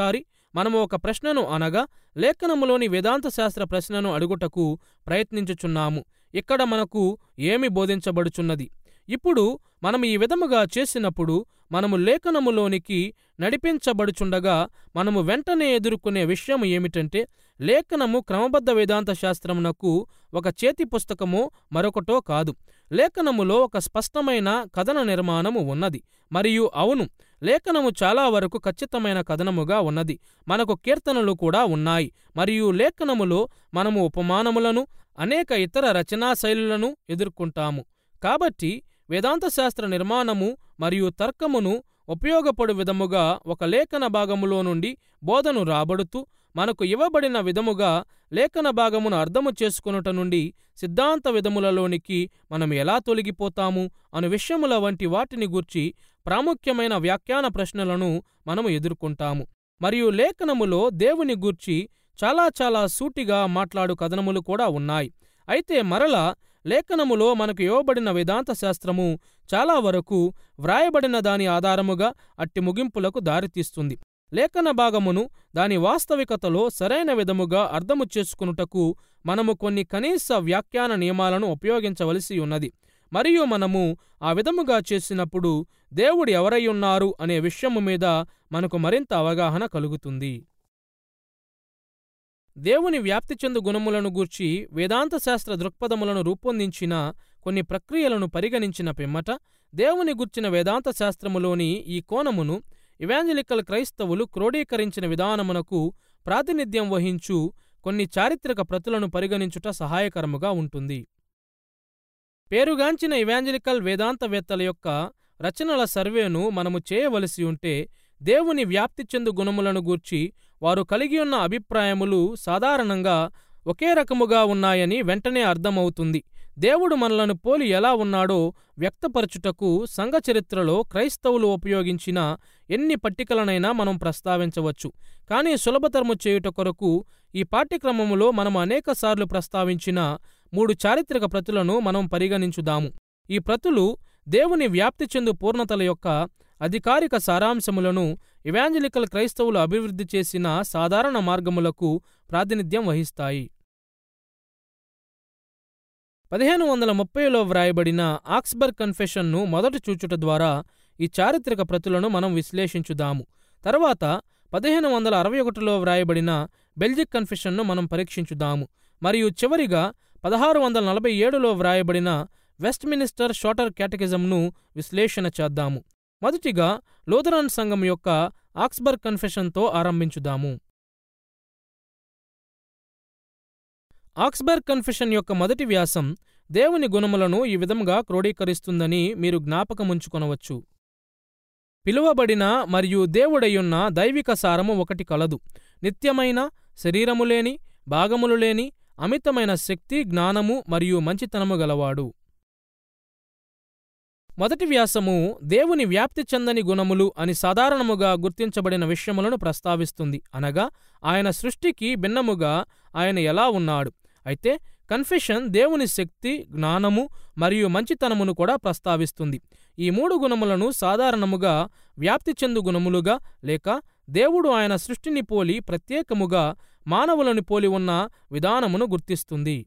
Speaker 1: మనము ఒక ప్రశ్నను అనగా లేఖనములోని వేదాంత శాస్త్ర ప్రశ్నను అడుగుటకు ప్రయత్నించుచున్నాము. ఇక్కడ మనకు ఏమి బోధించబడుచున్నది? ఇప్పుడు మనం ఈ విధముగా చేసినప్పుడు మనము లేఖనములోనికి నడిపించబడుచుండగా మనము వెంటనే ఎదుర్కొనే విషయం ఏమిటంటే, లేఖనము క్రమబద్ధ వేదాంత శాస్త్రమునకు ఒక చేతి పుస్తకమో మరొకటో కాదు. లేఖనములో ఒక స్పష్టమైన కథన నిర్మాణము ఉన్నది. మరియు అవును, లేఖనము చాలా వరకు ఖచ్చితమైన కథనముగా ఉన్నది. మనకు కీర్తనలు కూడా ఉన్నాయి. మరియు లేఖనములో మనము ఉపమానములను, అనేక ఇతర రచనా శైలులను ఎదుర్కొంటాము. కాబట్టి వేదాంత శాస్త్ర నిర్మాణము మరియు తర్కమును ఉపయోగపడు విధముగా ఒక లేఖన భాగములో నుండి బోధను రాబడుతూ, మనకు ఇవ్వబడిన విధముగా లేఖన భాగమును అర్థము చేసుకొనుట నుండి సిద్ధాంత విధములలోనికి మనం ఎలా తొలగిపోతాము అను విషయముల వంటి వాటిని గూర్చి ప్రాముఖ్యమైన వ్యాఖ్యాన ప్రశ్నలను మనము ఎదుర్కొంటాము. మరియు లేఖనములో దేవుని గూర్చి చాలా సూటిగా మాట్లాడు కథనములు కూడా ఉన్నాయి. అయితే మరలా లేఖనములో మనకు ఇవ్వబడిన వేదాంత శాస్త్రము చాలా వరకు వ్రాయబడిన దాని ఆధారముగా అట్టి ముగింపులకు దారితీస్తుంది. లేఖన భాగమును దాని వాస్తవికతలో సరైన విధముగా అర్థము చేసుకునుటకు మనము కొన్ని కనీస వ్యాఖ్యాన నియమాలను ఉపయోగించవలసి ఉన్నది. మరియు మనము ఆ విధముగా చేసినప్పుడు దేవుడు ఎవరైయున్నారు అనే విషయము మీద మనకు మరింత అవగాహన కలుగుతుంది. దేవుని వ్యాప్తి చెందు గుణములను గూర్చి వేదాంత శాస్త్ర దృక్పథములను రూపొందించిన కొన్ని ప్రక్రియలను పరిగణించిన పిమ్మట దేవుని గూర్చిన వేదాంత శాస్త్రములోని ఈ కోణమును ఇవాంజలికల్ క్రైస్తవులు క్రోడీకరించిన విధానమునకు ప్రాతినిధ్యం వహించు కొన్ని చారిత్రక ప్రతులను పరిగణించుట సహాయకరముగా ఉంటుంది. పేరుగాంచిన ఇవాంజలికల్ వేదాంతవేత్తల యొక్క రచనల సర్వేను మనము చేయవలసి ఉంటే, దేవుని వ్యాప్తి చెందు గుణములను గూర్చి వారు కలిగియున్న అభిప్రాయములు సాధారణంగా ఒకే రకముగా ఉన్నాయని వెంటనే అర్థమవుతుంది. దేవుడు మనలను పోలి ఎలా ఉన్నాడో వ్యక్తపరచుటకు సంఘ చరిత్రలో క్రైస్తవులు ఉపయోగించిన ఎన్ని పట్టికలనైనా మనం ప్రస్తావించవచ్చు. కానీ సులభతరము చేయుట కొరకు ఈ పాఠ్యక్రమములో మనం అనేకసార్లు ప్రస్తావించిన 3 చారిత్రక ప్రతులను మనం పరిగణించుదాము. ఈ ప్రతులు దేవుని వ్యాప్తి చెందు పూర్ణతల యొక్క అధికారిక సారాంశములను ఇవాంజలికల్ క్రైస్తవులు అభివృద్ధి చేసిన సాధారణ మార్గములకు ప్రాతినిధ్యం వహిస్తాయి. 1530లో వ్రాయబడిన ఆక్స్బర్గ్ కన్ఫెషన్ను మొదట చూచుట ద్వారా ఈ చారిత్రక ప్రతులను మనం విశ్లేషించుదాము. తర్వాత 1561లో వ్రాయబడిన బెల్జిక్ కన్ఫెషన్ను మనం పరీక్షించుదాము. మరియు చివరిగా 1647లో వ్రాయబడిన వెస్ట్మినిస్టర్ షార్టర్ క్యాటకిజంను విశ్లేషణ చేద్దాము. మొదటిగా లూథరన్ సంఘం యొక్క ఆక్స్బర్గ్ కన్ఫెషన్తో ఆరంభించుదాము. ఆక్స్బర్గ్ కన్ఫెషన్ యొక్క మొదటి వ్యాసం దేవుని గుణములను ఈ విధంగా క్రోడీకరిస్తుందని మీరు జ్ఞాపకముంచుకొనవచ్చు. పిలువబడిన మరియు దేవుడయ్యున్న దైవిక సారము ఒకటి కలదు. నిత్యమైన, శరీరములేని, భాగములు లేని, అమితమైన శక్తి, జ్ఞానము మరియు మంచితనము గలవాడు. మొదటి వ్యాసము దేవుని వ్యాప్తి చెందని గుణములు అని సాధారణముగా గుర్తించబడిన విషయములను ప్రస్తావిస్తుంది. అనగా ఆయన సృష్టికి భిన్నముగా ఆయన ఎలా ఉన్నాడు. అయితే కన్ఫెషన్ దేవుని శక్తి, జ్ఞానము మరియు మంచితనమును కూడా ప్రస్తావిస్తుంది. ఈ 3 గుణములను సాధారణముగా వ్యాప్తి చెందు గుణములుగా, లేక దేవుడు ఆయన సృష్టిని పోలి ప్రత్యేకముగా మానవులను పోలి ఉన్న విధానమును గుర్తిస్తుంది.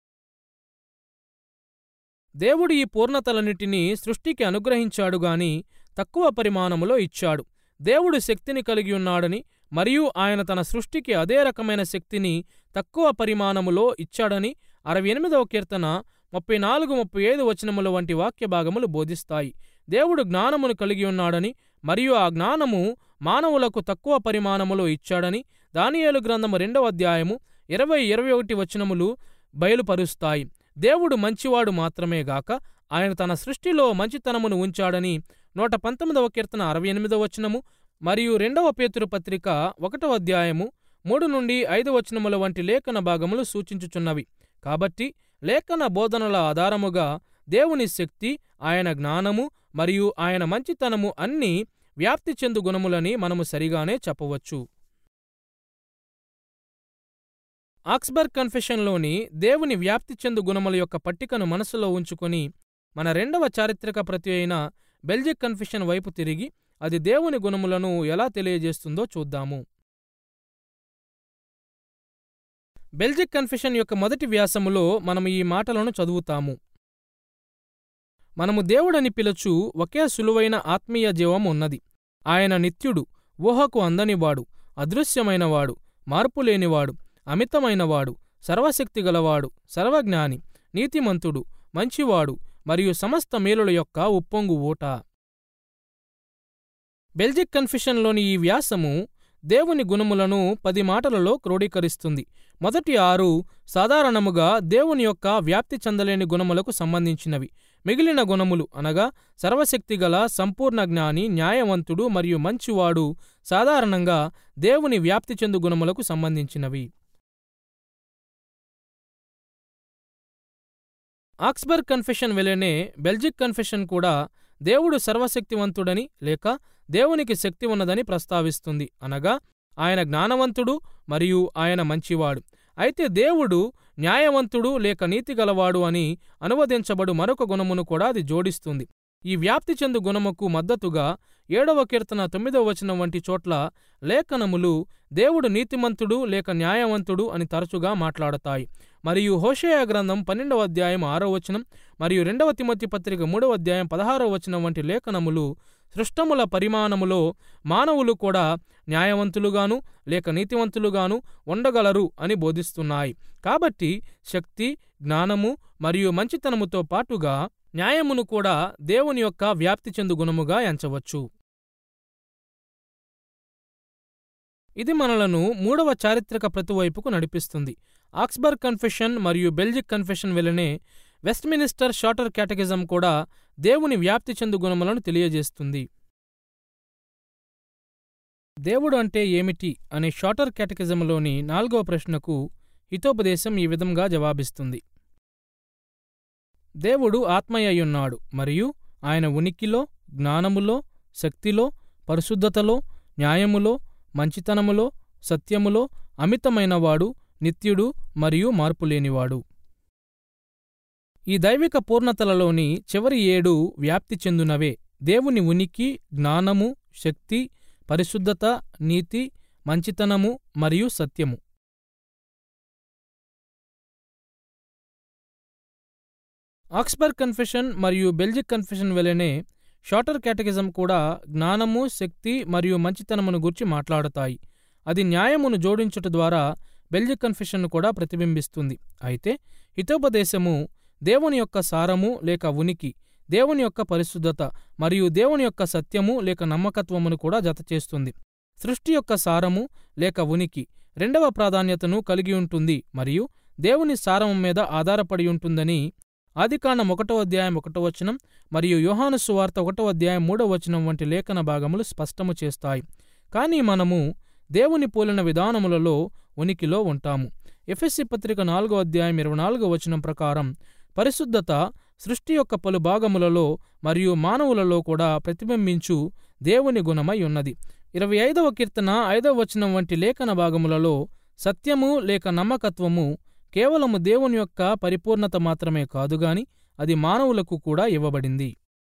Speaker 1: దేవుడు ఈ పూర్ణతలన్నిటినీ సృష్టికి అనుగ్రహించాడు గాని తక్కువ పరిమాణములో ఇచ్చాడు. దేవుడు శక్తిని కలిగి ఉన్నాడని మరియు ఆయన తన సృష్టికి అదే రకమైన శక్తిని తక్కువ పరిమాణములో ఇచ్చాడని 68వ కీర్తన 34-35 వచనముల వంటి వాక్య భాగములు బోధిస్తాయి. దేవుడు జ్ఞానమును కలిగి ఉన్నాడని మరియు ఆ జ్ఞానము మానవులకు తక్కువ పరిమాణములో ఇచ్చాడని దానియేలు గ్రంథము 2వ అధ్యాయము 20-21 వచనములు బయలుపరుస్తాయి. దేవుడు మంచివాడు మాత్రమే గాక ఆయన తన సృష్టిలో మంచితనమును ఉంచాడని 119వ కీర్తన 68వ వచనము మరియు 2వ పేతురు పత్రిక 1వ అధ్యాయము 3-5 వచనముల వంటి లేఖన భాగములు సూచించుచున్నవి. కాబట్టి లేఖన బోధనల ఆధారముగా దేవుని శక్తి, ఆయన జ్ఞానము మరియు ఆయన మంచితనము అన్నీ వ్యాప్తి చెందు గుణములని మనము సరిగానే చెప్పవచ్చు. ఆక్స్బర్గ్ కన్ఫెషన్లోని దేవుని వ్యాప్తి చెందు గుణముల యొక్క పట్టికను మనసులో ఉంచుకొని మన 2వ చారిత్రక ప్రతి అయిన బెల్జిక్ కన్ఫెషన్ వైపు తిరిగి అది దేవుని గుణములను ఎలా తెలియజేస్తుందో చూద్దాము. బెల్జిక్ కన్ఫెషన్ యొక్క మొదటి వ్యాసములో మనము ఈ మాటలను చదువుతాము. మనము దేవుడని పిలుచు ఒకే సులువైన ఆత్మీయ జీవం ఉన్నది. ఆయన నిత్యుడు, ఊహకు అందనివాడు, అదృశ్యమైనవాడు, మార్పులేనివాడు, అమితమైనవాడు, సర్వశక్తిగలవాడు, సర్వజ్ఞాని, నీతిమంతుడు, మంచివాడు మరియు సమస్త మేలుల యొక్క ఉప్పొంగు ఊట. బెల్జిక్ కన్ఫెషన్లోని ఈ వ్యాసము దేవుని గుణములను 10 మాటలలో క్రోడీకరిస్తుంది. మొదటి 6 సాధారణముగా దేవుని యొక్క వ్యాప్తి చెందలేని గుణములకు సంబంధించినవి. మిగిలిన గుణములు అనగా సర్వశక్తిగల, సంపూర్ణ జ్ఞాని, న్యాయవంతుడు మరియు మంచివాడు సాధారణంగా దేవుని వ్యాప్తి చెందు గుణములకు సంబంధించినవి. ఆక్స్బర్గ్ కన్ఫెషన్ వలెనే బెల్జిక్ కన్ఫెషన్ కూడా దేవుడు సర్వశక్తివంతుడని లేక దేవునికి శక్తి ఉన్నదని ప్రస్తావిస్తుంది. అనగా ఆయన జ్ఞానవంతుడు మరియు ఆయన మంచివాడు. అయితే దేవుడు న్యాయవంతుడు లేక నీతిగలవాడు అని అనువదించబడు మరొక గుణమును కూడా అది జోడిస్తుంది. ఈ వ్యాప్తి చెందు గుణముకు మద్దతుగా 7వ కీర్తన 9వ వచనం వంటి చోట్ల లేఖనములు దేవుడు నీతిమంతుడు లేక న్యాయవంతుడు అని తరచుగా మాట్లాడతాయి. మరియు హోషేయ గ్రంథం 12వ అధ్యాయం 6వ వచనం మరియు 2వ తిమోతి పత్రిక 3వ అధ్యాయం 16వ వచనం వంటి లేఖనములు సృష్టముల పరిమాణములో మానవులు కూడా న్యాయవంతులుగాను లేక నీతివంతులుగాను ఉండగలరు అని బోధిస్తున్నాయి. కాబట్టి శక్తి, జ్ఞానము మరియు మంచితనముతో పాటుగా న్యాయమును కూడా దేవుని యొక్క వ్యాప్తి చెందు గుణముగా ఎంచవచ్చు. ఇది మనలను 3వ చారిత్రక ప్రతివైపుకు నడిపిస్తుంది. ఆక్స్బర్గ్ కన్ఫెషన్ మరియు బెల్జిక్ కన్ఫెషన్ వలెనే వెస్ట్మినిస్టర్ షార్టర్ క్యాటకిజం కూడా దేవుని వ్యాప్తి చెందు గుణములను తెలియజేస్తుంది. దేవుడు అంటే ఏమిటి అనే షార్టర్ క్యాటకిజంలోని 4వ ప్రశ్నకు హితోపదేశం ఈ విధంగా జవాబిస్తుంది. దేవుడు ఆత్మయ్యున్నాడు మరియు ఆయన ఉనికిలో, జ్ఞానములో, శక్తిలో, పరిశుద్ధతలో, న్యాయములో, మంచితనములో, సత్యములో అమితమైనవాడు, నిత్యుడు మరియు మార్పులేనివాడు. ఈ దైవిక పూర్ణతలలోని చివరి 7 వ్యాప్తి చెందునవే దేవుని ఉనికి, జ్ఞానము, శక్తి, పరిశుద్ధత, నీతి, మంచితనము మరియు సత్యము. ఆక్స్బర్గ్ కన్ఫెషన్ మరియు బెల్జిక్ కన్ఫెషన్ వలెనే షార్టర్ క్యాటకిజం కూడా జ్ఞానము, శక్తి మరియు మంచితనమును గూర్చి మాట్లాడతాయి. అది న్యాయమును జోడించుట ద్వారా బెల్జిక్ కన్ఫెషన్ను కూడా ప్రతిబింబిస్తుంది. అయితే హితోపదేశము దేవుని యొక్క సారము లేక ఉనికి, దేవుని యొక్క పరిశుద్ధత మరియు దేవుని యొక్క సత్యము లేక నమ్మకత్వమును కూడా జతచేస్తుంది. సృష్టి యొక్క సారము లేక ఉనికి 2వ ప్రాధాన్యతను కలిగి ఉంటుంది మరియు దేవుని సారము మీద ఆధారపడి ఉంటుందని ఆదికాండం 1వ అధ్యాయం 1వ వచనం మరియు యోహాను సువార్త 1వ అధ్యాయం 3వ వచనం వంటి లేఖన భాగములు స్పష్టము చేస్తాయి. కానీ మనము దేవుని పోలిన విధానములలో ఉనికిలో ఉంటాము. ఎఫెసీ పత్రిక 4వ అధ్యాయం 24వ వచనం ప్రకారం పరిశుద్ధత సృష్టి యొక్క పలు భాగములలో మరియు మానవులలో కూడా ప్రతిబింబించు దేవుని గుణమై ఉన్నది. 25వ కీర్తన 5వ వచనం వంటి లేఖన భాగములలో సత్యము లేక నమ్మకత్వము కేవలము దేవుని యొక్క పరిపూర్ణత మాత్రమే కాదుగాని అది మానవులకు కూడా ఇవ్వబడింది.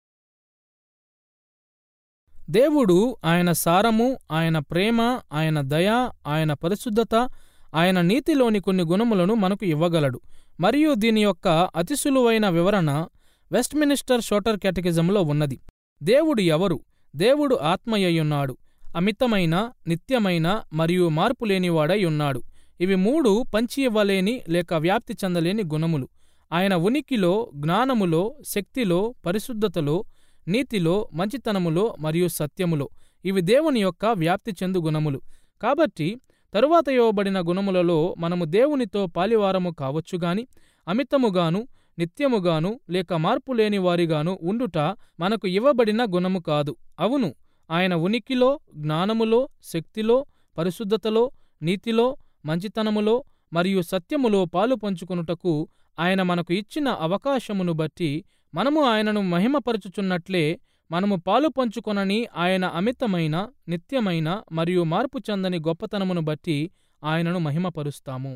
Speaker 1: దేవుడు ఆయన సారము, ఆయన ప్రేమ, ఆయన దయ, ఆయన పరిశుద్ధత, ఆయన నీతిలోని కొన్ని గుణములను మనకు ఇవ్వగలడు. మరియు దీని యొక్క అతి సులువైన వివరణ వెస్ట్మినిస్టర్ షార్టర్ క్యాటకిజంలో ఉన్నది. దేవుడు ఎవరు? దేవుడు ఆత్మయ్యున్నాడు, అమితమైన, నిత్యమైన మరియు మార్పులేనివాడై ఉన్నాడు. ఇవి 3 పంచి ఇవ్వలేని లేక వ్యాప్తి చెందలేని గుణములు. ఆయన ఉనికిలో, జ్ఞానములో, శక్తిలో, పరిశుద్ధతలో, నీతిలో, మంచితనములో మరియు సత్యములో ఇవి దేవుని యొక్క వ్యాప్తి చెందు గుణములు. కాబట్టి తరువాత ఇవ్వబడిన గుణములలో మనము దేవునితో పాలివారము కావచ్చుగాని అమితముగాను, నిత్యముగాను లేక మార్పులేని వారిగాను ఉండుట మనకు ఇవ్వబడిన గుణము కాదు. అవును, ఆయన ఉనికిలో, జ్ఞానములో, శక్తిలో, పరిశుద్ధతలో, నీతిలో, మంచితనములో మరియు సత్యములో పాలు పంచుకొనుటకు ఆయన మనకు ఇచ్చిన అవకాశమును బట్టి మనము ఆయనను మహిమపరచుచున్నట్లే మనము పాలు పంచుకొనని ఆయన అమితమైన, నిత్యమైన మరియు మార్పు చెందని గొప్పతనమును బట్టి ఆయనను మహిమపరుస్తాము.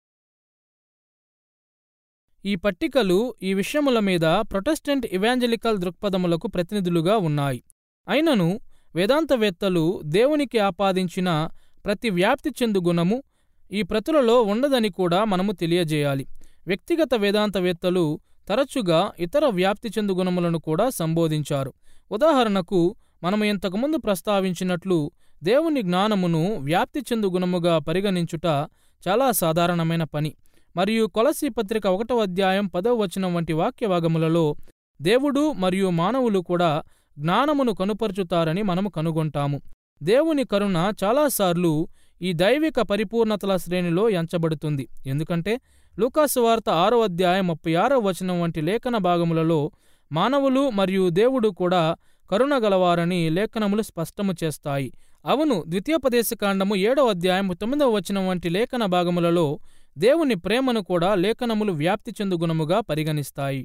Speaker 1: ఈ పట్టికలు ఈ విషయముల మీద ప్రొటెస్టెంట్ ఇవాంజలికల్ దృక్పథములకు ప్రతినిధులుగా ఉన్నాయి. అయినను వేదాంతవేత్తలు దేవునికి ఆపాదించిన ప్రతి వ్యాప్తి చెందు గుణము ఈ ప్రతులలో ఉండదని కూడా మనము తెలియజేయాలి. వ్యక్తిగత వేదాంతవేత్తలు తరచుగా ఇతర వ్యాప్తి చెందు గుణములను కూడా సంబోధించారు. ఉదాహరణకు మనము ఇంతకుముందు ప్రస్తావించినట్లు దేవుని జ్ఞానమును వ్యాప్తి చెందు గుణముగా పరిగణించుట చాలా సాధారణమైన పని. మరియు కొలసీ పత్రిక 1వ అధ్యాయం 10వ వచనం వంటి వాక్యభాగములలో దేవుడు మరియు మానవులు కూడా జ్ఞానమును కనుపరుచుతారని మనము కనుగొంటాము. దేవుని కరుణ చాలాసార్లు ఈ దైవిక పరిపూర్ణతల శ్రేణిలో ఎంచబడుతుంది. ఎందుకంటే లూకాసు వార్త 6వ అధ్యాయం 36వ వచనం వంటి లేఖన భాగములలో మానవులు మరియు దేవుడు కూడా కరుణ గలవారని లేఖనములు స్పష్టము చేస్తాయి. అవును, ద్వితీయోపదేశకాండము 7వ అధ్యాయం 9వ వచనం వంటి లేఖన భాగములలో దేవుని ప్రేమను కూడా లేఖనములు వ్యాప్తి చెందు గుణముగా పరిగణిస్తాయి.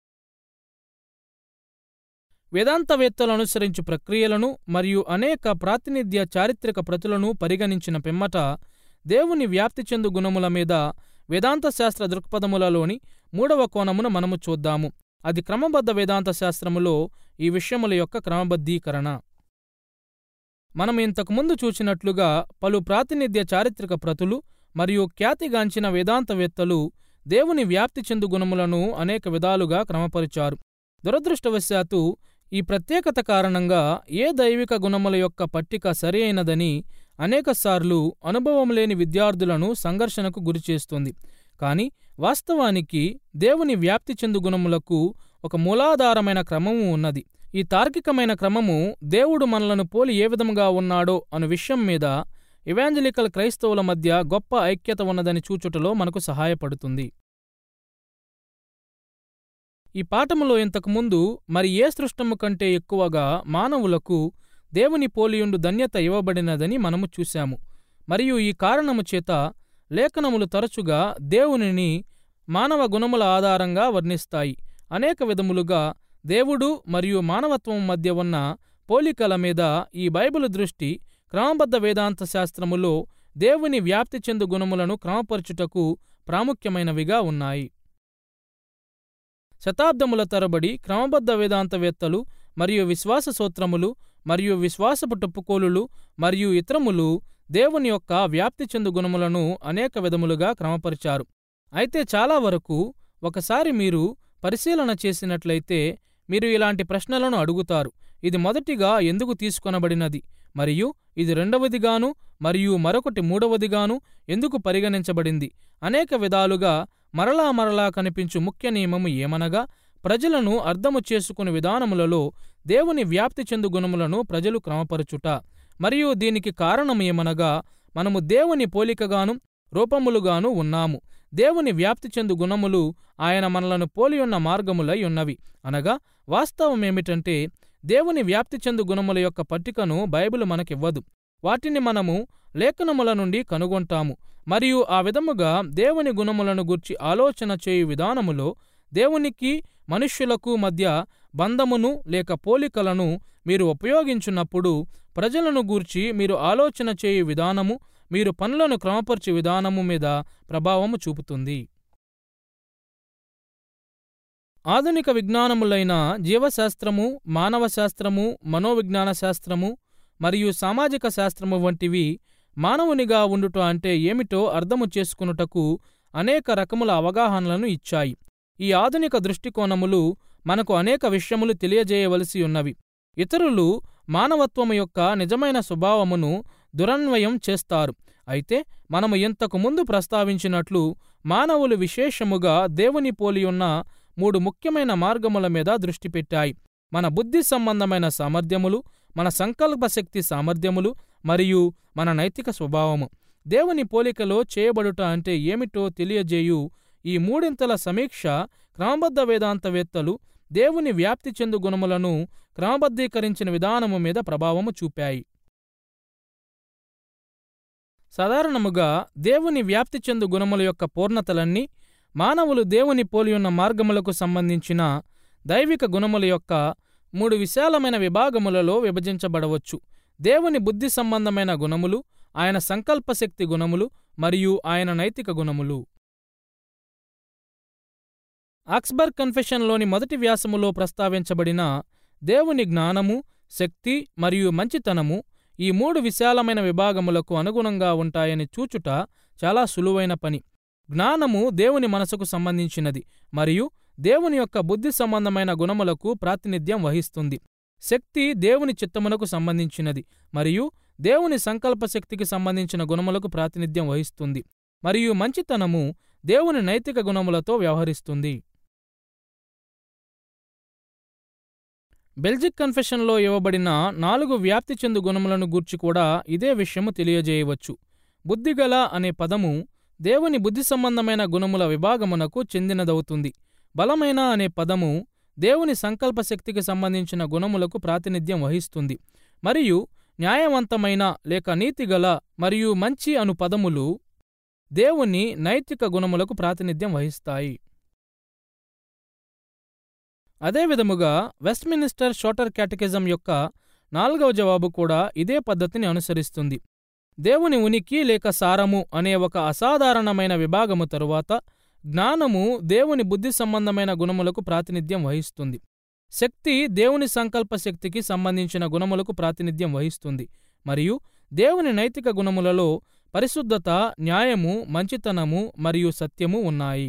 Speaker 1: వేదాంతవేత్తలు అనుసరించు ప్రక్రియలను మరియు అనేక ప్రాతినిధ్య చారిత్రక ప్రతులను పరిగణించిన పిమ్మట దేవుని వ్యాప్తి చెందు గుణముల మీద వేదాంత శాస్త్ర దృక్పథములలోని 3వ కోణమును మనము చూద్దాము. అది క్రమబద్ధ వేదాంత శాస్త్రములో ఈ విషయముల యొక్క క్రమబద్ధీకరణ. మనం ఇంతకుముందు చూచినట్లుగా పలు ప్రాతినిధ్య చారిత్రక ప్రతులు మరియు ఖ్యాతిగాంచిన వేదాంతవేత్తలు దేవుని వ్యాప్తి చెందు గుణములను అనేక విధాలుగా క్రమపరిచారు. దురదృష్టవశాత్తు ఈ ప్రత్యేకత కారణంగా ఏ దైవిక గుణముల యొక్క పట్టిక సరి అయినదని అనేకసార్లు అనుభవం లేని విద్యార్థులను సంఘర్షణకు గురిచేస్తుంది. కాని వాస్తవానికి దేవుని వ్యాప్తి చెందు గుణములకు ఒక మూలాధారమైన క్రమము ఉన్నది. ఈ తార్కికమైన క్రమము దేవుడు మనలను పోలి ఏ విధముగా ఉన్నాడో అను విషయం మీద ఇవాంజలికల్ క్రైస్తవుల మధ్య గొప్ప ఐక్యత ఉన్నదని చూచుటలో మనకు సహాయపడుతుంది. ఈ పాఠములో ఇంతకుముందు మరి ఏ సృష్టము కంటే ఎక్కువగా మానవులకు దేవుని పోలియుండు ధన్యత ఇవ్వబడినదని మనము చూశాము. మరియు ఈ కారణము చేత లేఖనములు తరచుగా దేవునిని మానవ గుణముల ఆధారంగా వర్ణిస్తాయి. అనేక విధములుగా దేవుడు మరియు మానవత్వం మధ్య ఉన్న పోలికల మీద ఈ బైబిలు దృష్టి క్రమబద్ధ వేదాంత శాస్త్రములో దేవుని వ్యాప్తి చెందు గుణములను క్రమపరచుటకు ప్రాముఖ్యమైనవిగా ఉన్నాయి. శతాబ్దముల తరబడి క్రమబద్ధ వేదాంతవేత్తలు మరియు విశ్వాస సూత్రములు మరియు విశ్వాసపు టొప్పుకోలులు మరియు ఇతరములు దేవుని యొక్క వ్యాప్తి చెందు గుణములను అనేక విధములుగా క్రమపరిచారు. అయితే చాలా వరకు ఒకసారి మీరు పరిశీలన చేసినట్లయితే మీరు ఇలాంటి ప్రశ్నలను అడుగుతారు: ఇది మొదటిగా ఎందుకు తీసుకొనబడినది, మరియు ఇది రెండవదిగాను మరియు మరొకటి మూడవదిగాను ఎందుకు పరిగణించబడింది? అనేక విధాలుగా మరలా కనిపించు ముఖ్య నియమము ఏమనగా, ప్రజలను అర్థము చేసుకుని విధానములలో దేవుని వ్యాప్తి చెందు గుణములను ప్రజలు క్రమపరచుట. మరియు దీనికి కారణమేమనగా, మనము దేవుని పోలికగాను రూపములుగాను ఉన్నాము. దేవుని వ్యాప్తి చెందు గుణములు ఆయన మనలను పోలియున్న మార్గములై ఉన్నవి. అనగా వాస్తవమేమిటంటే, దేవుని వ్యాప్తి చెందు గుణముల యొక్క పట్టికను బైబిలు మనకివ్వదు. వాటిని మనము లేఖనముల నుండి కనుగొంటాము. మరియు ఆ విధముగా దేవుని గుణములను గూర్చి ఆలోచన చేయు విధానములో దేవునికి మనుష్యులకు మధ్య బంధమును లేక పోలికలను మీరు ఉపయోగించున్నప్పుడు ప్రజలను గూర్చి మీరు ఆలోచన చేయు విధానము, మీరు పనులను క్రమపరచు విధానము మీద ప్రభావము చూపుతుంది. ఆధునిక విజ్ఞానములైన జీవశాస్త్రము, మానవ శాస్త్రము, మనోవిజ్ఞాన శాస్త్రము మరియు సామాజిక శాస్త్రము వంటివి మానవునిగా ఉండుట అంటే ఏమిటో అర్థము చేసుకునుటకు అనేక రకముల అవగాహనలను ఇచ్చాయి. ఈ ఆధునిక దృష్టికోణములు మనకు అనేక విషయములు తెలియజేయవలసి ఉన్నవి. ఇతరులు మానవత్వము యొక్క నిజమైన స్వభావమును దురన్వయం చేస్తారు. అయితే మనము ఇంతకు ముందు ప్రస్తావించినట్లు మానవులు విశేషముగా దేవుని పోలియున్న 3 ముఖ్యమైన మార్గముల మీద దృష్టి పెట్టాయి: మన బుద్ధి సంబంధమైన సామర్థ్యములు, మన సంకల్ప శక్తి సామర్థ్యములు మరియు మన నైతిక స్వభావము. దేవుని పోలికలో చేయబడుట అంటే ఏమిటో తెలియజేయు ఈ మూడింతల సమీక్ష క్రమబద్ధ వేదాంతవేత్తలు దేవుని వ్యాప్తి చెందు గుణములను క్రమబద్ధీకరించిన విధానము మీద ప్రభావము చూపాయి. సాధారణముగా దేవుని వ్యాప్తి చెందు గుణముల యొక్క పూర్ణతలన్నీ మానవులు దేవుని పోలియున్న మార్గములకు సంబంధించిన దైవిక గుణముల యొక్క 3 విశాలమైన విభాగములలో విభజించబడవచ్చు: దేవుని బుద్ధి సంబంధమైన గుణములు, ఆయన సంకల్పశక్తి గుణములు మరియు ఆయన నైతిక గుణములు. ఆక్స్బర్గ్ కన్ఫెషన్లోని మొదటి వ్యాసములో ప్రస్తావించబడిన దేవుని జ్ఞానము, శక్తి మరియు మంచితనము ఈ 3 విశాలమైన విభాగములకు అనుగుణంగా ఉంటాయని చూచుట చాలా సులువైన పని. జ్ఞానము దేవుని మనసుకు సంబంధించినది మరియు దేవుని యొక్క బుద్ధి సంబంధమైన గుణములకు ప్రాతినిధ్యం వహిస్తుంది. శక్తి దేవుని చిత్తమునకు సంబంధించినది మరియు దేవుని సంకల్ప శక్తికి సంబంధించిన గుణములకు ప్రాతినిధ్యం వహిస్తుంది. మరియు మంచితనము దేవుని నైతిక గుణములతో వ్యవహరిస్తుంది. బెల్జిక్ కన్ఫెషన్లో ఇవ్వబడిన 4 వ్యాప్తి చెందు గుణములను గూర్చి కూడా ఇదే విషయము తెలియజేయవచ్చు. బుద్ధిగల అనే పదము దేవుని బుద్ధి సంబంధమైన గుణముల విభాగమునకు చెందినదవుతుంది. బలమైన అనే పదము దేవుని సంకల్ప శక్తికి సంబంధించిన గుణములకు ప్రాతినిధ్యం వహిస్తుంది. మరియు న్యాయవంతమైన లేక నీతిగల మరియు మంచి అను పదములు దేవుని నైతిక గుణములకు ప్రాతినిధ్యం వహిస్తాయి. అదేవిధముగా వెస్ట్మినిస్టర్ షోర్టర్ క్యాటకిజం యొక్క 4వ జవాబు కూడా ఇదే పద్ధతిని అనుసరిస్తుంది. దేవుని ఉనికి లేక సారము అనే ఒక అసాధారణమైన విభాగము తరువాత జ్ఞానము దేవుని బుద్ధి సంబంధమైన గుణములకు ప్రాతినిధ్యం వహిస్తుంది. శక్తి దేవుని సంకల్ప శక్తికి సంబంధించిన గుణములకు ప్రాతినిధ్యం వహిస్తుంది. మరియు దేవుని నైతిక గుణములలో పరిశుద్ధత, న్యాయము, మంచితనము మరియు సత్యము ఉన్నాయి.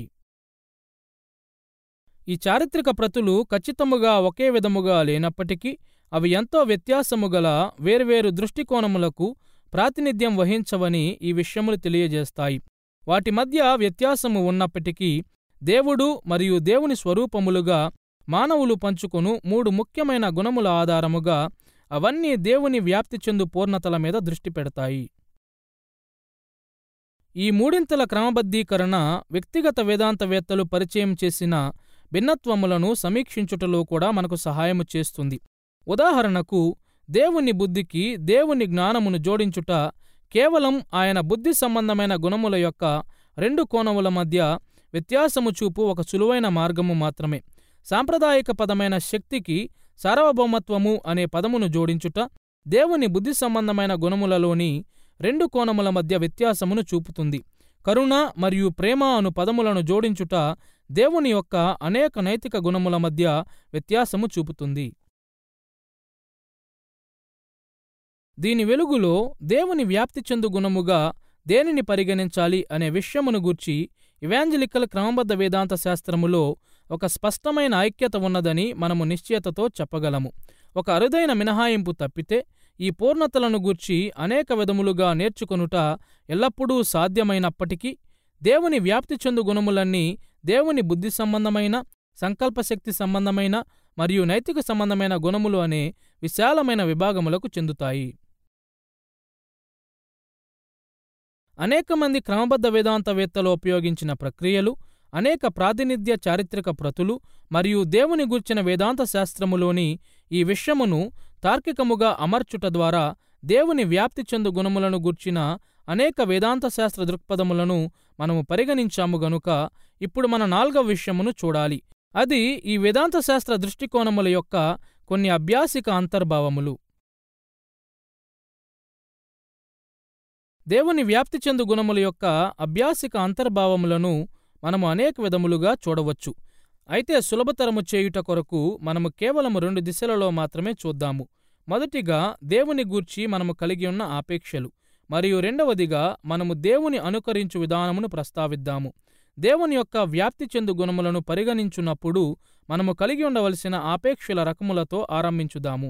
Speaker 1: ఈ చారిత్రక ప్రతులు ఖచ్చితముగా ఒకే విధముగా లేనప్పటికీ అవి ఎంతో వ్యత్యాసము గల వేర్వేరు దృష్టికోణములకు ప్రాతినిధ్యం వహించవని ఈ విషయములు తెలియజేస్తాయి. వాటి మధ్య వ్యత్యాసము ఉన్నప్పటికీ దేవుడు మరియు దేవుని స్వరూపములుగా మానవులు పంచుకొను 3 ముఖ్యమైన గుణముల ఆధారముగా అవన్నీ దేవుని వ్యాప్తి చెందు పూర్ణతల మీద దృష్టి పెడతాయి. ఈ మూడింతల క్రమబద్ధీకరణ వ్యక్తిగత వేదాంతవేత్తలు పరిచయం చేసిన భిన్నత్వములను సమీక్షించుటలో కూడా మనకు సహాయము చేస్తుంది. ఉదాహరణకు దేవుని బుద్ధికి దేవుని జ్ఞానమును జోడించుట కేవలం ఆయన బుద్ధి సంబంధమైన గుణముల యొక్క 2 కోణముల మధ్య వ్యత్యాసము చూపు ఒక సులువైన మార్గము మాత్రమే. సాంప్రదాయిక పదమైన శక్తికి సార్వభౌమత్వము అనే పదమును జోడించుట దేవుని బుద్ధి సంబంధమైన గుణములలోని 2 కోణముల మధ్య వ్యత్యాసమును చూపుతుంది. కరుణ మరియు ప్రేమ అను పదములను జోడించుట దేవుని యొక్క అనేక నైతిక గుణముల మధ్య వ్యత్యాసము చూపుతుంది. దీని వెలుగులో దేవుని వ్యాప్తి చెందు గుణముగా దేనిని పరిగణించాలి అనే విషయమును గూర్చి ఇవాంజలికల్ క్రమబద్ధ వేదాంత శాస్త్రములో ఒక స్పష్టమైన ఐక్యత ఉన్నదని మనము నిశ్చయతతో చెప్పగలము. ఒక అరుదైన మినహాయింపు తప్పితే ఈ పూర్ణతలను గూర్చి అనేక విధములుగా నేర్చుకొనుట ఎల్లప్పుడూ సాధ్యమైనప్పటికీ దేవుని వ్యాప్తి చెందు గుణములన్నీ దేవుని బుద్ధి సంబంధమైన, సంకల్పశక్తి సంబంధమైన మరియు నైతిక సంబంధమైన గుణములు అనే విశాలమైన విభాగములకు చెందుతాయి. అనేక మంది క్రమబద్ధ వేదాంతవేత్తలు ఉపయోగించిన ప్రక్రియలు, అనేక ప్రాతినిధ్య చారిత్రక ప్రతులు మరియు దేవుని గూర్చిన వేదాంత శాస్త్రములోని ఈ విషయమును తార్కికముగా అమర్చుట ద్వారా దేవుని వ్యాప్తి చెందు గుణములను గూర్చిన అనేక వేదాంత శాస్త్ర దృక్పథములను మనము పరిగణించాము గనుక ఇప్పుడు మన 4వ విషయమును చూడాలి. అది ఈ వేదాంత శాస్త్ర దృష్టికోణముల యొక్క కొన్ని అభ్యాసిక అంతర్భావములు. దేవుని వ్యాప్తి చెందు గుణముల యొక్క అభ్యాసిక అంతర్భావములను మనము అనేక విధములుగా చూడవచ్చు. అయితే సులభతరము చేయుట కొరకు మనము కేవలము 2 దిశలలో మాత్రమే చూద్దాము. మొదటిగా దేవుని గూర్చి మనము కలిగి ఉన్న ఆపేక్షలు మరియు రెండవదిగా మనము దేవుని అనుకరించు విధానమును ప్రస్తావిద్దాము. దేవుని యొక్క వ్యాప్తి చెందు గుణములను పరిగణించున్నప్పుడు మనము కలిగి ఉండవలసిన ఆపేక్షల రకములతో ఆరంభించుదాము.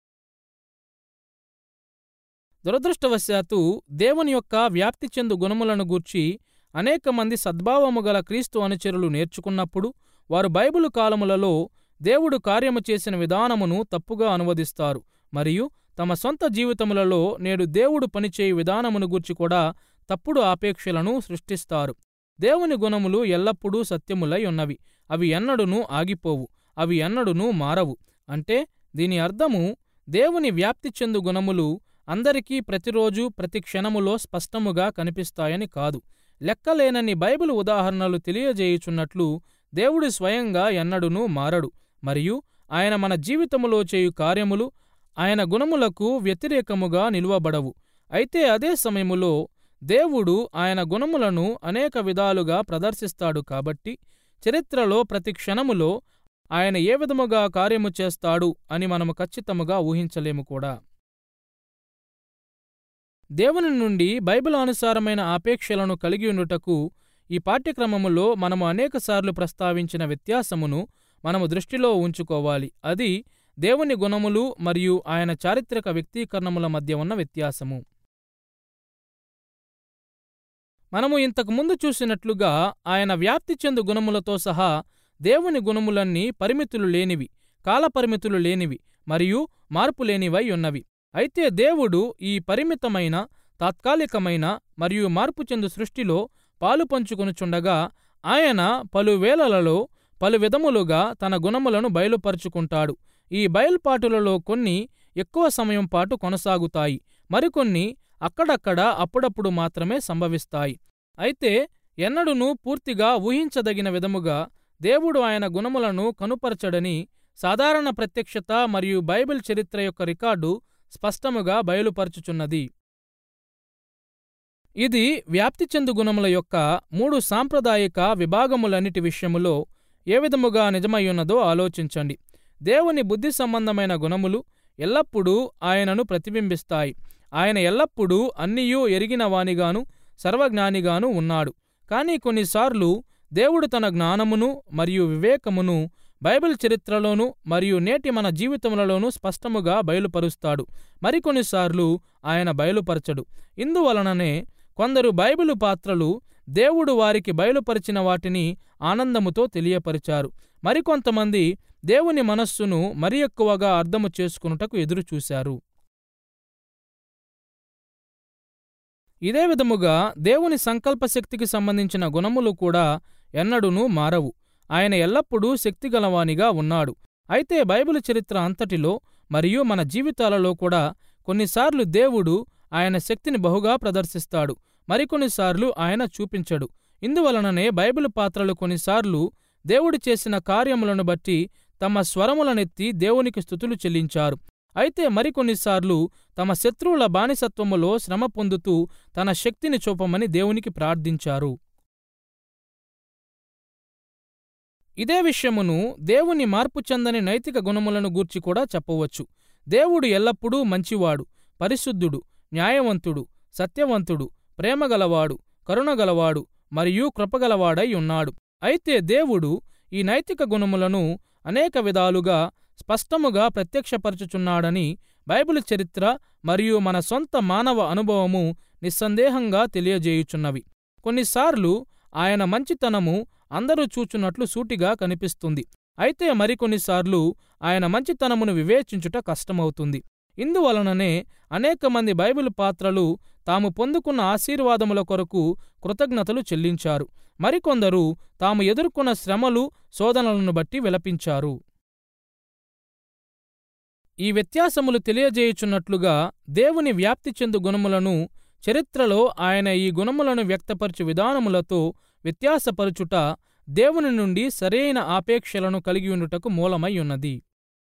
Speaker 1: దురదృష్టవశాత్తు దేవుని యొక్క వ్యాప్తి చెందు గుణములను గూర్చి అనేక మంది సద్భావము గల క్రీస్తు అనుచరులు నేర్చుకున్నప్పుడు వారు బైబిలు కాలములలో దేవుడు కార్యము చేసిన విధానమును తప్పుగా అనువదిస్తారు మరియు తమ సొంత జీవితములలో నేడు దేవుడు పనిచేయు విధానమును గూర్చి కూడా తప్పుడు ఆపేక్షలను సృష్టిస్తారు. దేవుని గుణములు ఎల్లప్పుడూ సత్యములై ఉన్నవి. అవి ఎన్నడునూ ఆగిపోవు. అవి ఎన్నడునూ మారవు. అంటే దీని అర్థము దేవుని వ్యాప్తి చెందు గుణములు అందరికీ ప్రతిరోజు ప్రతి క్షణములో స్పష్టముగా కనిపిస్తాయని కాదు. లెక్కలేనన్ని బైబిలు ఉదాహరణలు తెలియజేయుచున్నట్లు దేవుడు స్వయంగా ఎన్నడునూ మారడు మరియు ఆయన మన జీవితములో చేయు కార్యములు ఆయన గుణములకు వ్యతిరేకముగా నిలువబడవు. అయితే అదే సమయములో దేవుడు ఆయన గుణములను అనేక విధాలుగా ప్రదర్శిస్తాడు కాబట్టి చరిత్రలో ప్రతి క్షణములో ఆయన ఏ విధముగా కార్యము చేస్తాడు అని మనము ఖచ్చితముగా ఊహించలేము కూడా. దేవుని నుండి బైబిల్ అనుసారమైన ఆపేక్షలను కలిగి ఉండుటకు ఈ పాఠ్యక్రమములో మనము అనేకసార్లు ప్రస్తావించిన వ్యత్యాసమును మనము దృష్టిలో ఉంచుకోవాలి. అది దేవుని గుణములు మరియు ఆయన చారిత్రక వ్యక్తీకరణముల మధ్య ఉన్న వ్యత్యాసము. మనము ఇంతకుముందు చూసినట్లుగా ఆయన వ్యాప్తి చెందు గుణములతో సహా దేవుని గుణములన్నీ పరిమితులు లేనివి, కాలపరిమితులు లేనివి మరియు మార్పులేనివై ఉన్నవి. అయితే దేవుడు ఈ పరిమితమైన, తాత్కాలికమైన మరియు మార్పు చెందు సృష్టిలో పాలు పంచుకొనుచుండగా ఆయన పలువేళలలో పలు విధములుగా తన గుణములను బయలుపరుచుకుంటాడు. ఈ బయల్పాటులలో కొన్ని ఎక్కువ సమయం పాటు కొనసాగుతాయి, మరికొన్ని అక్కడక్కడ అప్పుడప్పుడు మాత్రమే సంభవిస్తాయి. అయితే ఎన్నడూనూ పూర్తిగా ఊహించదగిన విధముగా దేవుడు ఆయన గుణములను కనుపరచడని సాధారణ ప్రత్యక్షత మరియు బైబిల్ చరిత్ర యొక్క రికార్డు స్పష్టముగా బయలుపరచుచున్నది. ఇది వ్యాప్తి చెందు గుణముల యొక్క 3 సాంప్రదాయిక విభాగములన్నిటి విషయములో ఏ విధముగా నిజమయ్యున్నదో ఆలోచించండి. దేవుని బుద్ధి సంబంధమైన గుణములు ఎల్లప్పుడూ ఆయనను ప్రతిబింబిస్తాయి. ఆయన ఎల్లప్పుడూ అన్నియూ ఎరిగిన వానిగాను సర్వజ్ఞానిగాను ఉన్నాడు. కానీ కొన్నిసార్లు దేవుడు తన జ్ఞానమును మరియు వివేకమును బైబిల్ చరిత్రలోనూ మరియు నేటి మన జీవితములలోనూ స్పష్టముగా బయలుపరుస్తాడు. మరికొన్నిసార్లు ఆయన బయలుపరచడు. ఇందువలననే కొందరు బైబిలు పాత్రలు దేవుడు వారికి బయలుపరిచిన వాటిని ఆనందముతో తెలియపరిచారు. మరికొంతమంది దేవుని మనస్సును మరి ఎక్కువగా అర్థము చేసుకునుటకు ఎదురుచూశారు. ఇదే విధముగా దేవుని సంకల్పశక్తికి సంబంధించిన గుణములు కూడా ఎన్నడూనూ మారవు. ఆయన ఎల్లప్పుడూ శక్తిగలవానిగా ఉన్నాడు. అయితే బైబిలు చరిత్ర అంతటిలో మరియు మన జీవితాలలో కూడా కొన్నిసార్లు దేవుడు ఆయన శక్తిని బహుగా ప్రదర్శిస్తాడు, మరికొన్నిసార్లు ఆయన చూపించడు. ఇందువలననే బైబిలు పాత్రలు కొన్నిసార్లు దేవుడు చేసిన కార్యములను బట్టి తమ స్వరములనెత్తి దేవునికి స్తుతులు చెల్లించారు. అయితే మరికొన్నిసార్లు తమ శత్రువుల బానిసత్వములో శ్రమ పొందుతూ తన శక్తిని చూపమని దేవునికి ప్రార్థించారు. ఇదే విషయమును దేవుని మార్పు చెందని నైతిక గుణములను గూర్చి కూడా చెప్పవచ్చు. దేవుడు ఎల్లప్పుడూ మంచివాడు, పరిశుద్ధుడు, న్యాయవంతుడు, సత్యవంతుడు, ప్రేమగలవాడు, కరుణగలవాడు మరియు కృపగలవాడై ఉన్నాడు. అయితే దేవుడు ఈ నైతిక గుణములను అనేక విధాలుగా స్పష్టముగా ప్రత్యక్షపరచుచున్నాడని బైబిలు చరిత్ర మరియు మన సొంత మానవ అనుభవము నిస్సందేహంగా తెలియజేయుచున్నవి. కొన్నిసార్లు ఆయన మంచితనము అందరూ చూచున్నట్లు సూటిగా కనిపిస్తుంది. అయితే మరికొన్నిసార్లు ఆయన మంచితనమును వివేచించుట కష్టమవుతుంది. ఇందువలననే అనేక మంది బైబిలు పాత్రలు తాము పొందుకున్న ఆశీర్వాదముల కొరకు కృతజ్ఞతలు చెల్లించారు. మరికొందరు తాము ఎదుర్కొన్న శ్రమలు, శోధనలను బట్టి విలపించారు. ఈ వ్యత్యాసములు తెలియజేయుచున్నట్లుగా దేవుని వ్యాప్తి చెందు గుణములను చరిత్రలో ఆయన ఈ గుణములను వ్యక్తపరచు విధానములతో వ్యత్యాసపరచుట దేవుని నుండి సరైన ఆపేక్షలను కలిగియుండుటకు మూలమై ఉన్నది.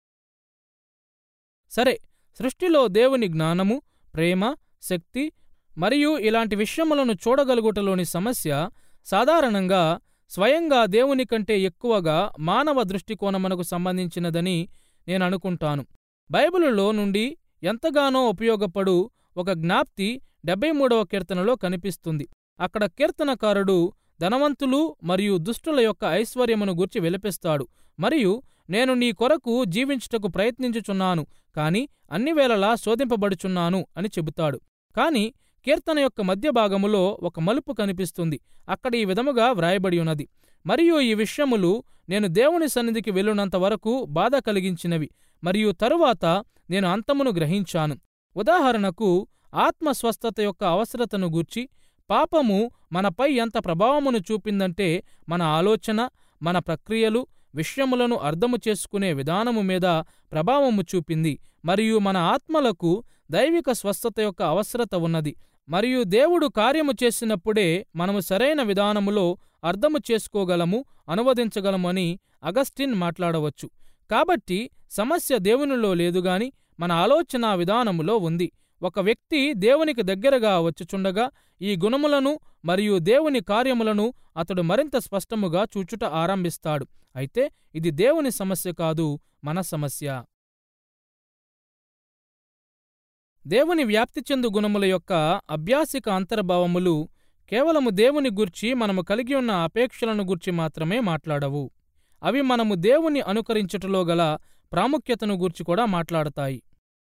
Speaker 1: సరే, సృష్టిలో దేవుని జ్ఞానము, ప్రేమ, శక్తి మరియు ఇలాంటి విషయములను చూడగలుగుటలోని సమస్య సాధారణంగా స్వయంగా దేవుని కంటే ఎక్కువగా మానవ దృష్టికోణమునకు సంబంధించినదని నేను అనుకుంటాను. బైబిలులో నుండి ఎంతగానో ఉపయోగపడు ఒక జ్ఞాప్తి 73వ కీర్తనలో కనిపిస్తుంది. అక్కడ కీర్తనకారుడు ధనవంతులు మరియు దుష్టుల యొక్క ఐశ్వర్యమును గూర్చి విలపిస్తాడు మరియు నేను నీ కొరకు జీవించుటకు ప్రయత్నించుచున్నాను, కాని అన్ని వేళలా శోధింపబడుచున్నాను అని చెబుతాడు. కాని కీర్తన యొక్క మధ్య భాగములో ఒక మలుపు కనిపిస్తుంది. అక్కడ ఈ విధముగా వ్రాయబడి ఉన్నది: మరియు ఈ విషయములు నేను దేవుని సన్నిధికి వెళ్ళునంత వరకు బాధ కలిగించినవి, మరియు తరువాత నేను అంతమును గ్రహించాను. ఉదాహరణకు, ఆత్మ స్వస్థత యొక్క అవసరతను గూర్చి పాపము మనపై ఎంత ప్రభావమును చూపిందంటే మన ఆలోచన, మన ప్రక్రియలు, విషయములను అర్థము చేసుకునే విధానము మీద ప్రభావము చూపింది. మరియు మన ఆత్మలకు దైవిక స్వస్థత యొక్క అవసరత ఉన్నది. మరియు దేవుడు కార్యము చేసినప్పుడే మనము సరైన విధానములో అర్థము చేసుకోగలము, అనువదించగలము అని అగస్టిన్ మాట్లాడవచ్చు. కాబట్టి సమస్య దేవునిలో లేదుగాని మన ఆలోచనా విధానములో ఉంది. ఒక వ్యక్తి దేవునికి దగ్గరగా వచ్చుచుండగా ఈ గుణములను మరియు దేవుని కార్యములను అతడు మరింత స్పష్టముగా చూచుట ఆరంభిస్తాడు. అయితే ఇది దేవుని సమస్య కాదు, మన సమస్య. దేవుని వ్యాప్తి చెందు గుణముల యొక్క అభ్యాసిక అంతర్భావములు కేవలము దేవుని గూర్చి మనము కలిగి ఉన్న అపేక్షలను గూర్చి మాత్రమే మాట్లాడవు. అవి మనము దేవుని అనుకరించుటలో గల ప్రాముఖ్యతను గూర్చి కూడా మాట్లాడతాయి.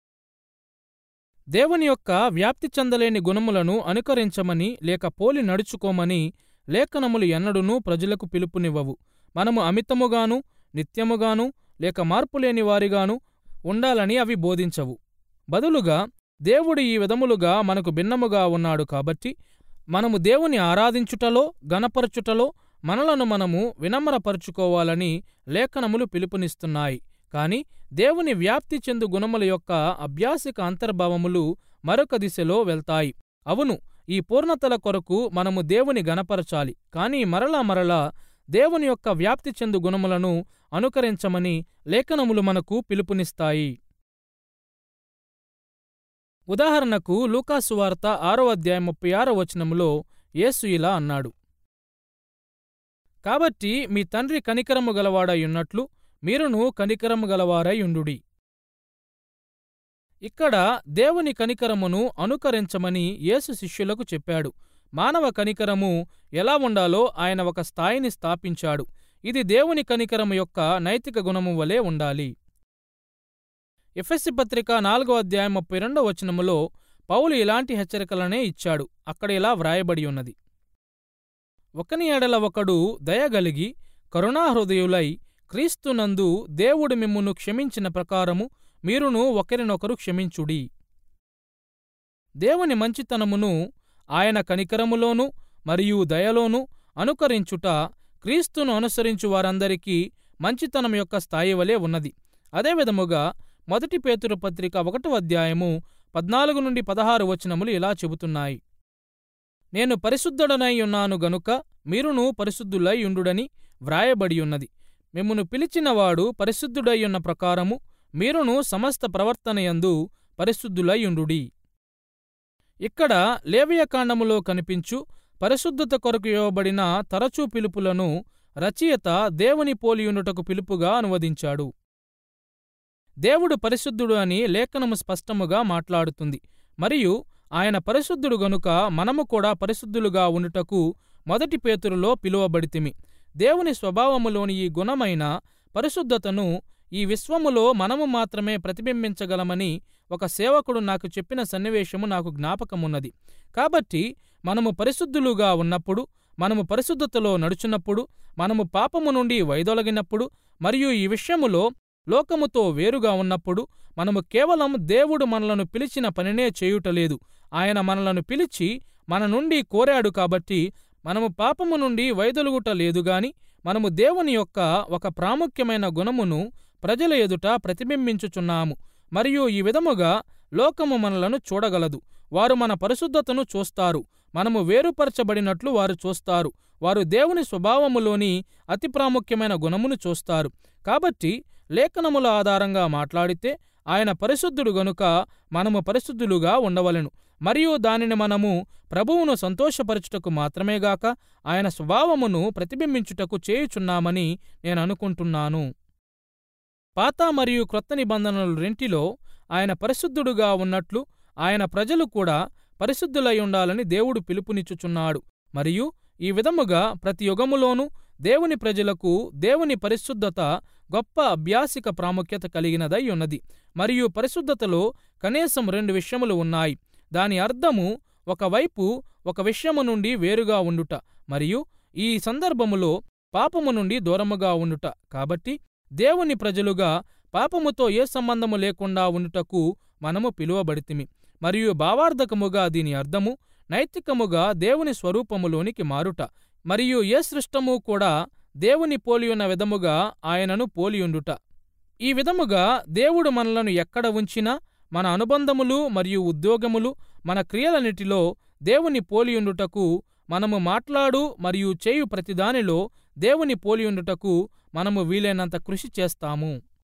Speaker 1: దేవుని యొక్క వ్యాప్తి చెందలేని గుణములను అనుకరించమని లేక పోలి నడుచుకోమని లేఖనములు ఎన్నడూనూ ప్రజలకు పిలుపునివ్వవు. మనము అమితముగాను, నిత్యముగాను లేక మార్పులేని వారిగాను ఉండాలని అవి బోధించవు. బదులుగా దేవుడు ఈ విధములుగా మనకు భిన్నముగా ఉన్నాడు కాబట్టి మనము దేవుని ఆరాధించుటలో, గణపరచుటలో మనలను మనము వినమ్రపరుచుకోవాలని లేఖనములు పిలుపునిస్తున్నాయి. కాని దేవుని వ్యాప్తి చెందు గుణముల యొక్క అభ్యాసిక అంతర్భావములు మరొక దిశలో వెళ్తాయి. అవును, ఈ పూర్ణతల కొరకు మనము దేవుని గణపరచాలి. కాని మరలా దేవుని యొక్క వ్యాప్తి చెందు గుణములను అనుకరించమని లేఖనములు మనకు పిలుపునిస్తాయి. ఉదాహరణకు లూకాసు వార్త 6:36 యేసు ఇలా అన్నాడు: కాబట్టి మీ తండ్రి కనికరము గలవాడై ఉన్నట్లు మీరును కనికరము గలవారై ఉండుడి. ఇక్కడ దేవుని కనికరమును అనుకరించమని యేసు శిష్యులకు చెప్పాడు. మానవ కనికరము ఎలా ఉండాలో ఆయన ఒక స్థాయిని స్థాపించాడు. ఇది దేవుని కనికరము యొక్క నైతిక గుణము వలె ఉండాలి. ఎఫెసీ పత్రిక 4:32 పౌలు ఇలాంటి హెచ్చరికలనే ఇచ్చాడు. అక్కడ ఇలా వ్రాయబడి ఉన్నది: ఒకని ఎడల ఒకడు దయగలిగి కరుణాహృదయులై క్రీస్తునందు దేవుడు మిమ్మును క్షమించిన ప్రకారము మీరును ఒకరినొకరు క్షమించుడి. దేవుని మంచితనమును ఆయన కనికరములోను మరియు దయలోను అనుకరించుట క్రీస్తును అనుసరించు వారందరికీ మంచితనం యొక్క స్థాయి వలె ఉన్నది. అదేవిధముగా 1 పేతురు పత్రిక 1:14-16 ఇలా చెబుతున్నాయి: నేను పరిశుద్ధుడనై ఉన్నాను గనుక మీరును పరిశుద్ధులై ఉండుడని వ్రాయబడి ఉన్నది. మిమ్మును పిలిచినవాడు పరిశుద్ధుడై ఉన్న ప్రకారము మీరును సమస్త ప్రవర్తనయందు పరిశుద్ధులై ఉండుడి. ఇక్కడ లేవియకాండములో కనిపించు పరిశుద్ధత కొరకు ఇవ్వబడిన తరచూ పిలుపులను రచయిత దేవుని పోలియుండుటకు పిలుపుగా అనువదించాడు. దేవుడు పరిశుద్ధుడు అని లేఖనము స్పష్టముగా మాట్లాడుతుంది. మరియు ఆయన పరిశుద్ధుడు గనుక మనము కూడా పరిశుద్ధులుగా ఉండుటకు 1 పేతురులో పిలువబడితిమి. దేవుని స్వభావములోని ఈ గుణమైన పరిశుద్ధతను ఈ విశ్వములో మనము మాత్రమే ప్రతిబింబించగలమని ఒక సేవకుడు నాకు చెప్పిన సన్నివేశము నాకు జ్ఞాపకమున్నది. కాబట్టి మనము పరిశుద్ధులుగా ఉన్నప్పుడు, మనము పరిశుద్ధతలో నడుచున్నప్పుడు, మనము పాపము నుండి వైదొలగినప్పుడు మరియు ఈ విషయములో లోకముతో వేరుగా ఉన్నప్పుడు మనము కేవలం దేవుడు మనలను పిలిచిన పనినే చేయుటలేదు. ఆయన మనలను పిలిచి మన నుండి కోరాడు కాబట్టి మనము పాపము నుండి వైదొలుగుట లేదుగాని మనము దేవుని యొక్క ఒక ప్రాముఖ్యమైన గుణమును ప్రజల ఎదుట ప్రతిబింబించుచున్నాము. మరియు ఈ విధముగా లోకము మనలను చూడగలదు. వారు మన పరిశుద్ధతను చూస్తారు. మనము వేరుపరచబడినట్లు వారు చూస్తారు. వారు దేవుని స్వభావములోని అతి ప్రాముఖ్యమైన గుణమును చూస్తారు. కాబట్టి లేఖనముల ఆధారంగా మాట్లాడితే ఆయన పరిశుద్ధుడు గనుక మనము పరిశుద్ధులుగా ఉండవలెను. మరియు దానిని మనము ప్రభువును సంతోషపరచుటకు మాత్రమేగాక ఆయన స్వభావమును ప్రతిబింబించుటకు చేయుచున్నామని నేననుకుంటున్నాను. పాత మరియు క్రొత్త నిబంధనలు రెంటిలో ఆయన పరిశుద్ధుడుగా ఉన్నట్లు ఆయన ప్రజలు కూడా పరిశుద్ధులై ఉండాలని దేవుడు పిలుపునిచ్చుచున్నాడు. మరియు ఈ విధముగా ప్రతి యుగములోనూ దేవుని ప్రజలకు దేవుని పరిశుద్ధత గొప్ప అభ్యాసిక ప్రాముఖ్యత కలిగినదై ఉన్నది. మరియు పరిశుద్ధతలో కనీసం 2 విషయములు ఉన్నాయి. దాని అర్థము ఒకవైపు ఒక విషయము నుండి వేరుగా ఉండుట మరియు ఈ సందర్భములో పాపము నుండి దూరముగా ఉండుట. కాబట్టి దేవుని ప్రజలుగా పాపముతో ఏ సంబంధము లేకుండా ఉండుటకు మనము పిలువబడితిమి. మరియు భావార్థకముగా దీని అర్థము నైతికముగా దేవుని స్వరూపములోనికి మారుట. మరియు ఏ సృష్టము కూడా దేవుని పోలియున్న విధముగా ఆయనను పోలియుండుట. ఈ విధముగా దేవుడు మనలను ఎక్కడ ఉంచినా మన అనుబంధములు మరియు ఉద్యోగములు, మన క్రియలన్నిటిలో దేవుని పోలియుండుటకు మనము మాట్లాడు మరియు చేయు ప్రతిదానిలో దేవుని పోలియుండుటకు మనము వీలైనంత కృషి చేస్తాము.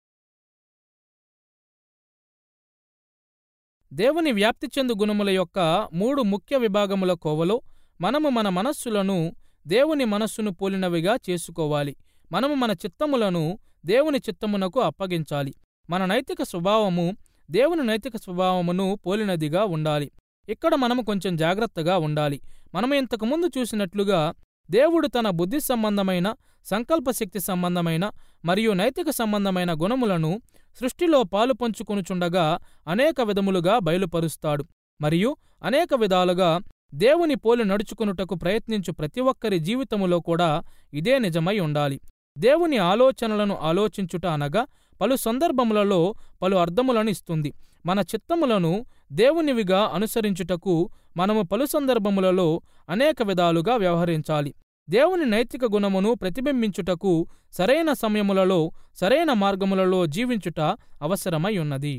Speaker 1: దేవుని వ్యాప్తి చెందు గుణముల యొక్క 3 ముఖ్య విభాగముల కోవలో మనము మన మనస్సులను దేవుని మనస్సును పోలినవిగా చేసుకోవాలి. మనము మన చిత్తములను దేవుని చిత్తమునకు అప్పగించాలి. మన నైతిక స్వభావము దేవుని నైతిక స్వభావమును పోలినదిగా ఉండాలి. ఇక్కడ మనము కొంచెం జాగ్రత్తగా ఉండాలి. మనము ఇంతకుముందు చూసినట్లుగా దేవుడు తన బుద్ధి సంబంధమైన, సంకల్పశక్తి సంబంధమైన మరియు నైతిక సంబంధమైన గుణములను సృష్టిలో పాలు పంచుకొనుచుండగా అనేక విధములుగా బయలుపరుస్తాడు. మరియు అనేక విధాలుగా దేవుని పోలి నడుచుకొనుటకు ప్రయత్నించు ప్రతి ఒక్కరి జీవితములో కూడా ఇదే నిజమై ఉండాలి. దేవుని ఆలోచనలను ఆలోచించుట అనగా పలు సందర్భములలో పలు అర్థములను ఇస్తుంది. మన చిత్తములను దేవునివిగా అనుసరించుటకు మనము పలు సందర్భములలో అనేక విధాలుగా వ్యవహరించాలి. దేవుని నైతిక గుణమును ప్రతిబింబించుటకు సరైన సమయములలో సరైన మార్గములలో జీవించుట అవసరమై ఉన్నది.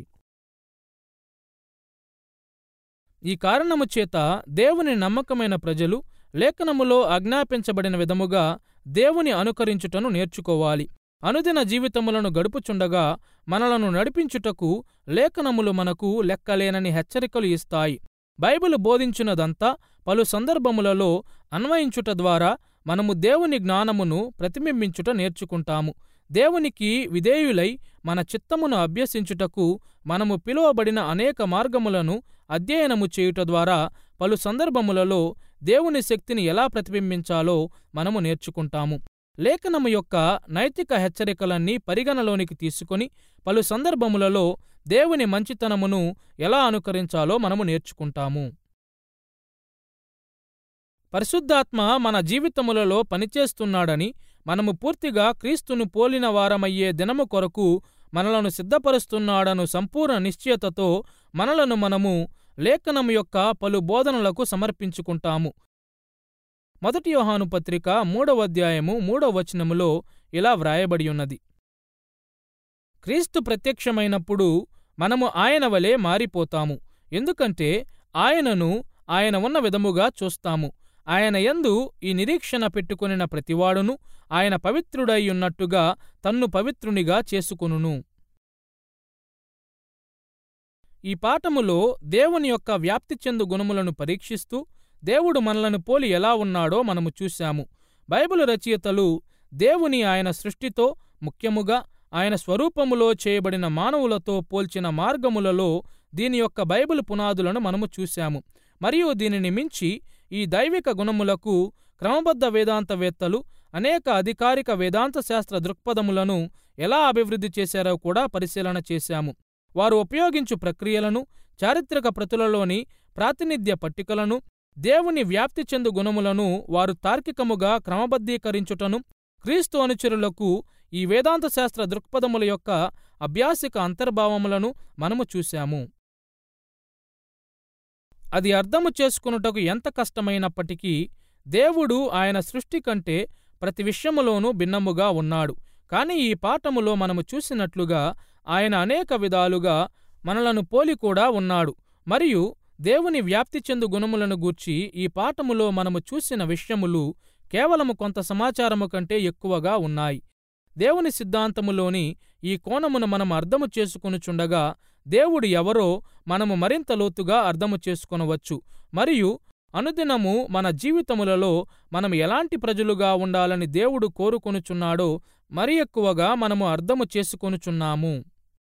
Speaker 1: ఈ కారణము చేత దేవుని నమ్మకమైన ప్రజలు లేఖనములో ఆజ్ఞాపించబడిన విధముగా దేవుని అనుకరించుటను నేర్చుకోవాలి. అనుదిన జీవితములను గడుపుచుండగా మనలను నడిపించుటకు లేఖనములు మనకు లెక్కలేనని హెచ్చరికలు ఇస్తాయి. బైబిలు బోధించినదంతా పలు సందర్భములలో అన్వయించుట ద్వారా మనము దేవుని జ్ఞానమును ప్రతిబింబించుట నేర్చుకుంటాము. దేవునికి విధేయులై మన చిత్తమును అభ్యసించుటకు మనము పిలువబడిన అనేక మార్గములను అధ్యయనము చేయుట ద్వారా పలు సందర్భములలో దేవుని శక్తిని ఎలా ప్రతిబింబించాలో మనము నేర్చుకుంటాము. లేఖనము యొక్క నైతిక హెచ్చరికలన్నీ పరిగణలోనికి తీసుకొని పలు సందర్భములలో దేవుని మంచితనమును ఎలా అనుకరించాలో మనము నేర్చుకుంటాము. పరిశుద్ధాత్మ మన జీవితములలో పనిచేస్తున్నాడని, మనము పూర్తిగా క్రీస్తును పోలిన వారమయ్యే దినము కొరకు మనలను సిద్ధపరుస్తున్నాడను సంపూర్ణ నిశ్చయతతో మనలను మనము లేఖనము యొక్క పలు బోధనలకు సమర్పించుకుంటాము. 1 యోహాను పత్రిక 3వ అధ్యాయము 3వ వచనములో ఇలా వ్రాయబడి ఉన్నది: క్రీస్తు ప్రత్యక్షమైనప్పుడు మనము ఆయన వలె మారిపోతాము, ఎందుకంటే ఆయనను ఆయన ఉన్న విధముగా చూస్తాము. ఆయన యందు ఈ నిరీక్షణ పెట్టుకొనిన ప్రతివాడును ఆయన పవిత్రుడై ఉన్నట్టుగా తన్ను పవిత్రునిగా చేసుకొనును. ఈ పాఠములో దేవుని యొక్క వ్యాప్తి చెందు గుణములను పరీక్షిస్తూ దేవుడు మనలను పోలి ఎలా ఉన్నాడో మనము చూశాము. బైబిలు రచయితలు దేవుని ఆయన సృష్టితో, ముఖ్యముగా ఆయన స్వరూపములో చేయబడిన మానవులతో పోల్చిన మార్గములలో దీని యొక్క బైబిల్ పునాదులను మనము చూశాము. మరియు దీనిని మించి ఈ దైవిక గుణములకు క్రమబద్ధ వేదాంతవేత్తలు అనేక అధికారిక వేదాంత శాస్త్ర దృక్పథములను ఎలా అభివృద్ధి చేశారో కూడా పరిశీలన చేశాము. వారు ఉపయోగించు ప్రక్రియలను, చారిత్రక ప్రతులలోని ప్రాతినిధ్య పట్టికలను, దేవుని వ్యాప్తి చెందు గుణములను వారు తార్కికముగా క్రమబద్ధీకరించుటను, క్రీస్తు అనుచరులకు ఈ వేదాంత శాస్త్ర దృక్పథముల యొక్క అభ్యాసిక అంతర్భావములను మనము చూశాము. అది అర్థము చేసుకొనుటకు ఎంత కష్టమైనప్పటికీ దేవుడు ఆయన సృష్టి కంటే ప్రతి విషయములోనూ భిన్నముగా ఉన్నాడు. కాని ఈ పాఠములో మనము చూసినట్లుగా ఆయన అనేక విధాలుగా మనలను పోలి కూడా ఉన్నాడు. మరియు దేవుని వ్యాప్తి చెందు గుణములను గూర్చి ఈ పాఠములో మనము చూసిన విషయములు కేవలము కొంత సమాచారము కంటే ఎక్కువగా ఉన్నాయి. దేవుని సిద్ధాంతములోని ఈ కోణమును మనం అర్థము చేసుకొనుచుండగా దేవుడు ఎవరో మనము మరింత లోతుగా అర్థము చేసుకొనవచ్చు. మరియు అనుదినము మన జీవితములలో మనం ఎలాంటి ప్రజలుగా ఉండాలని దేవుడు కోరుకొనుచున్నాడో మరి ఎక్కువగా మనము అర్థము చేసుకొనుచున్నాము.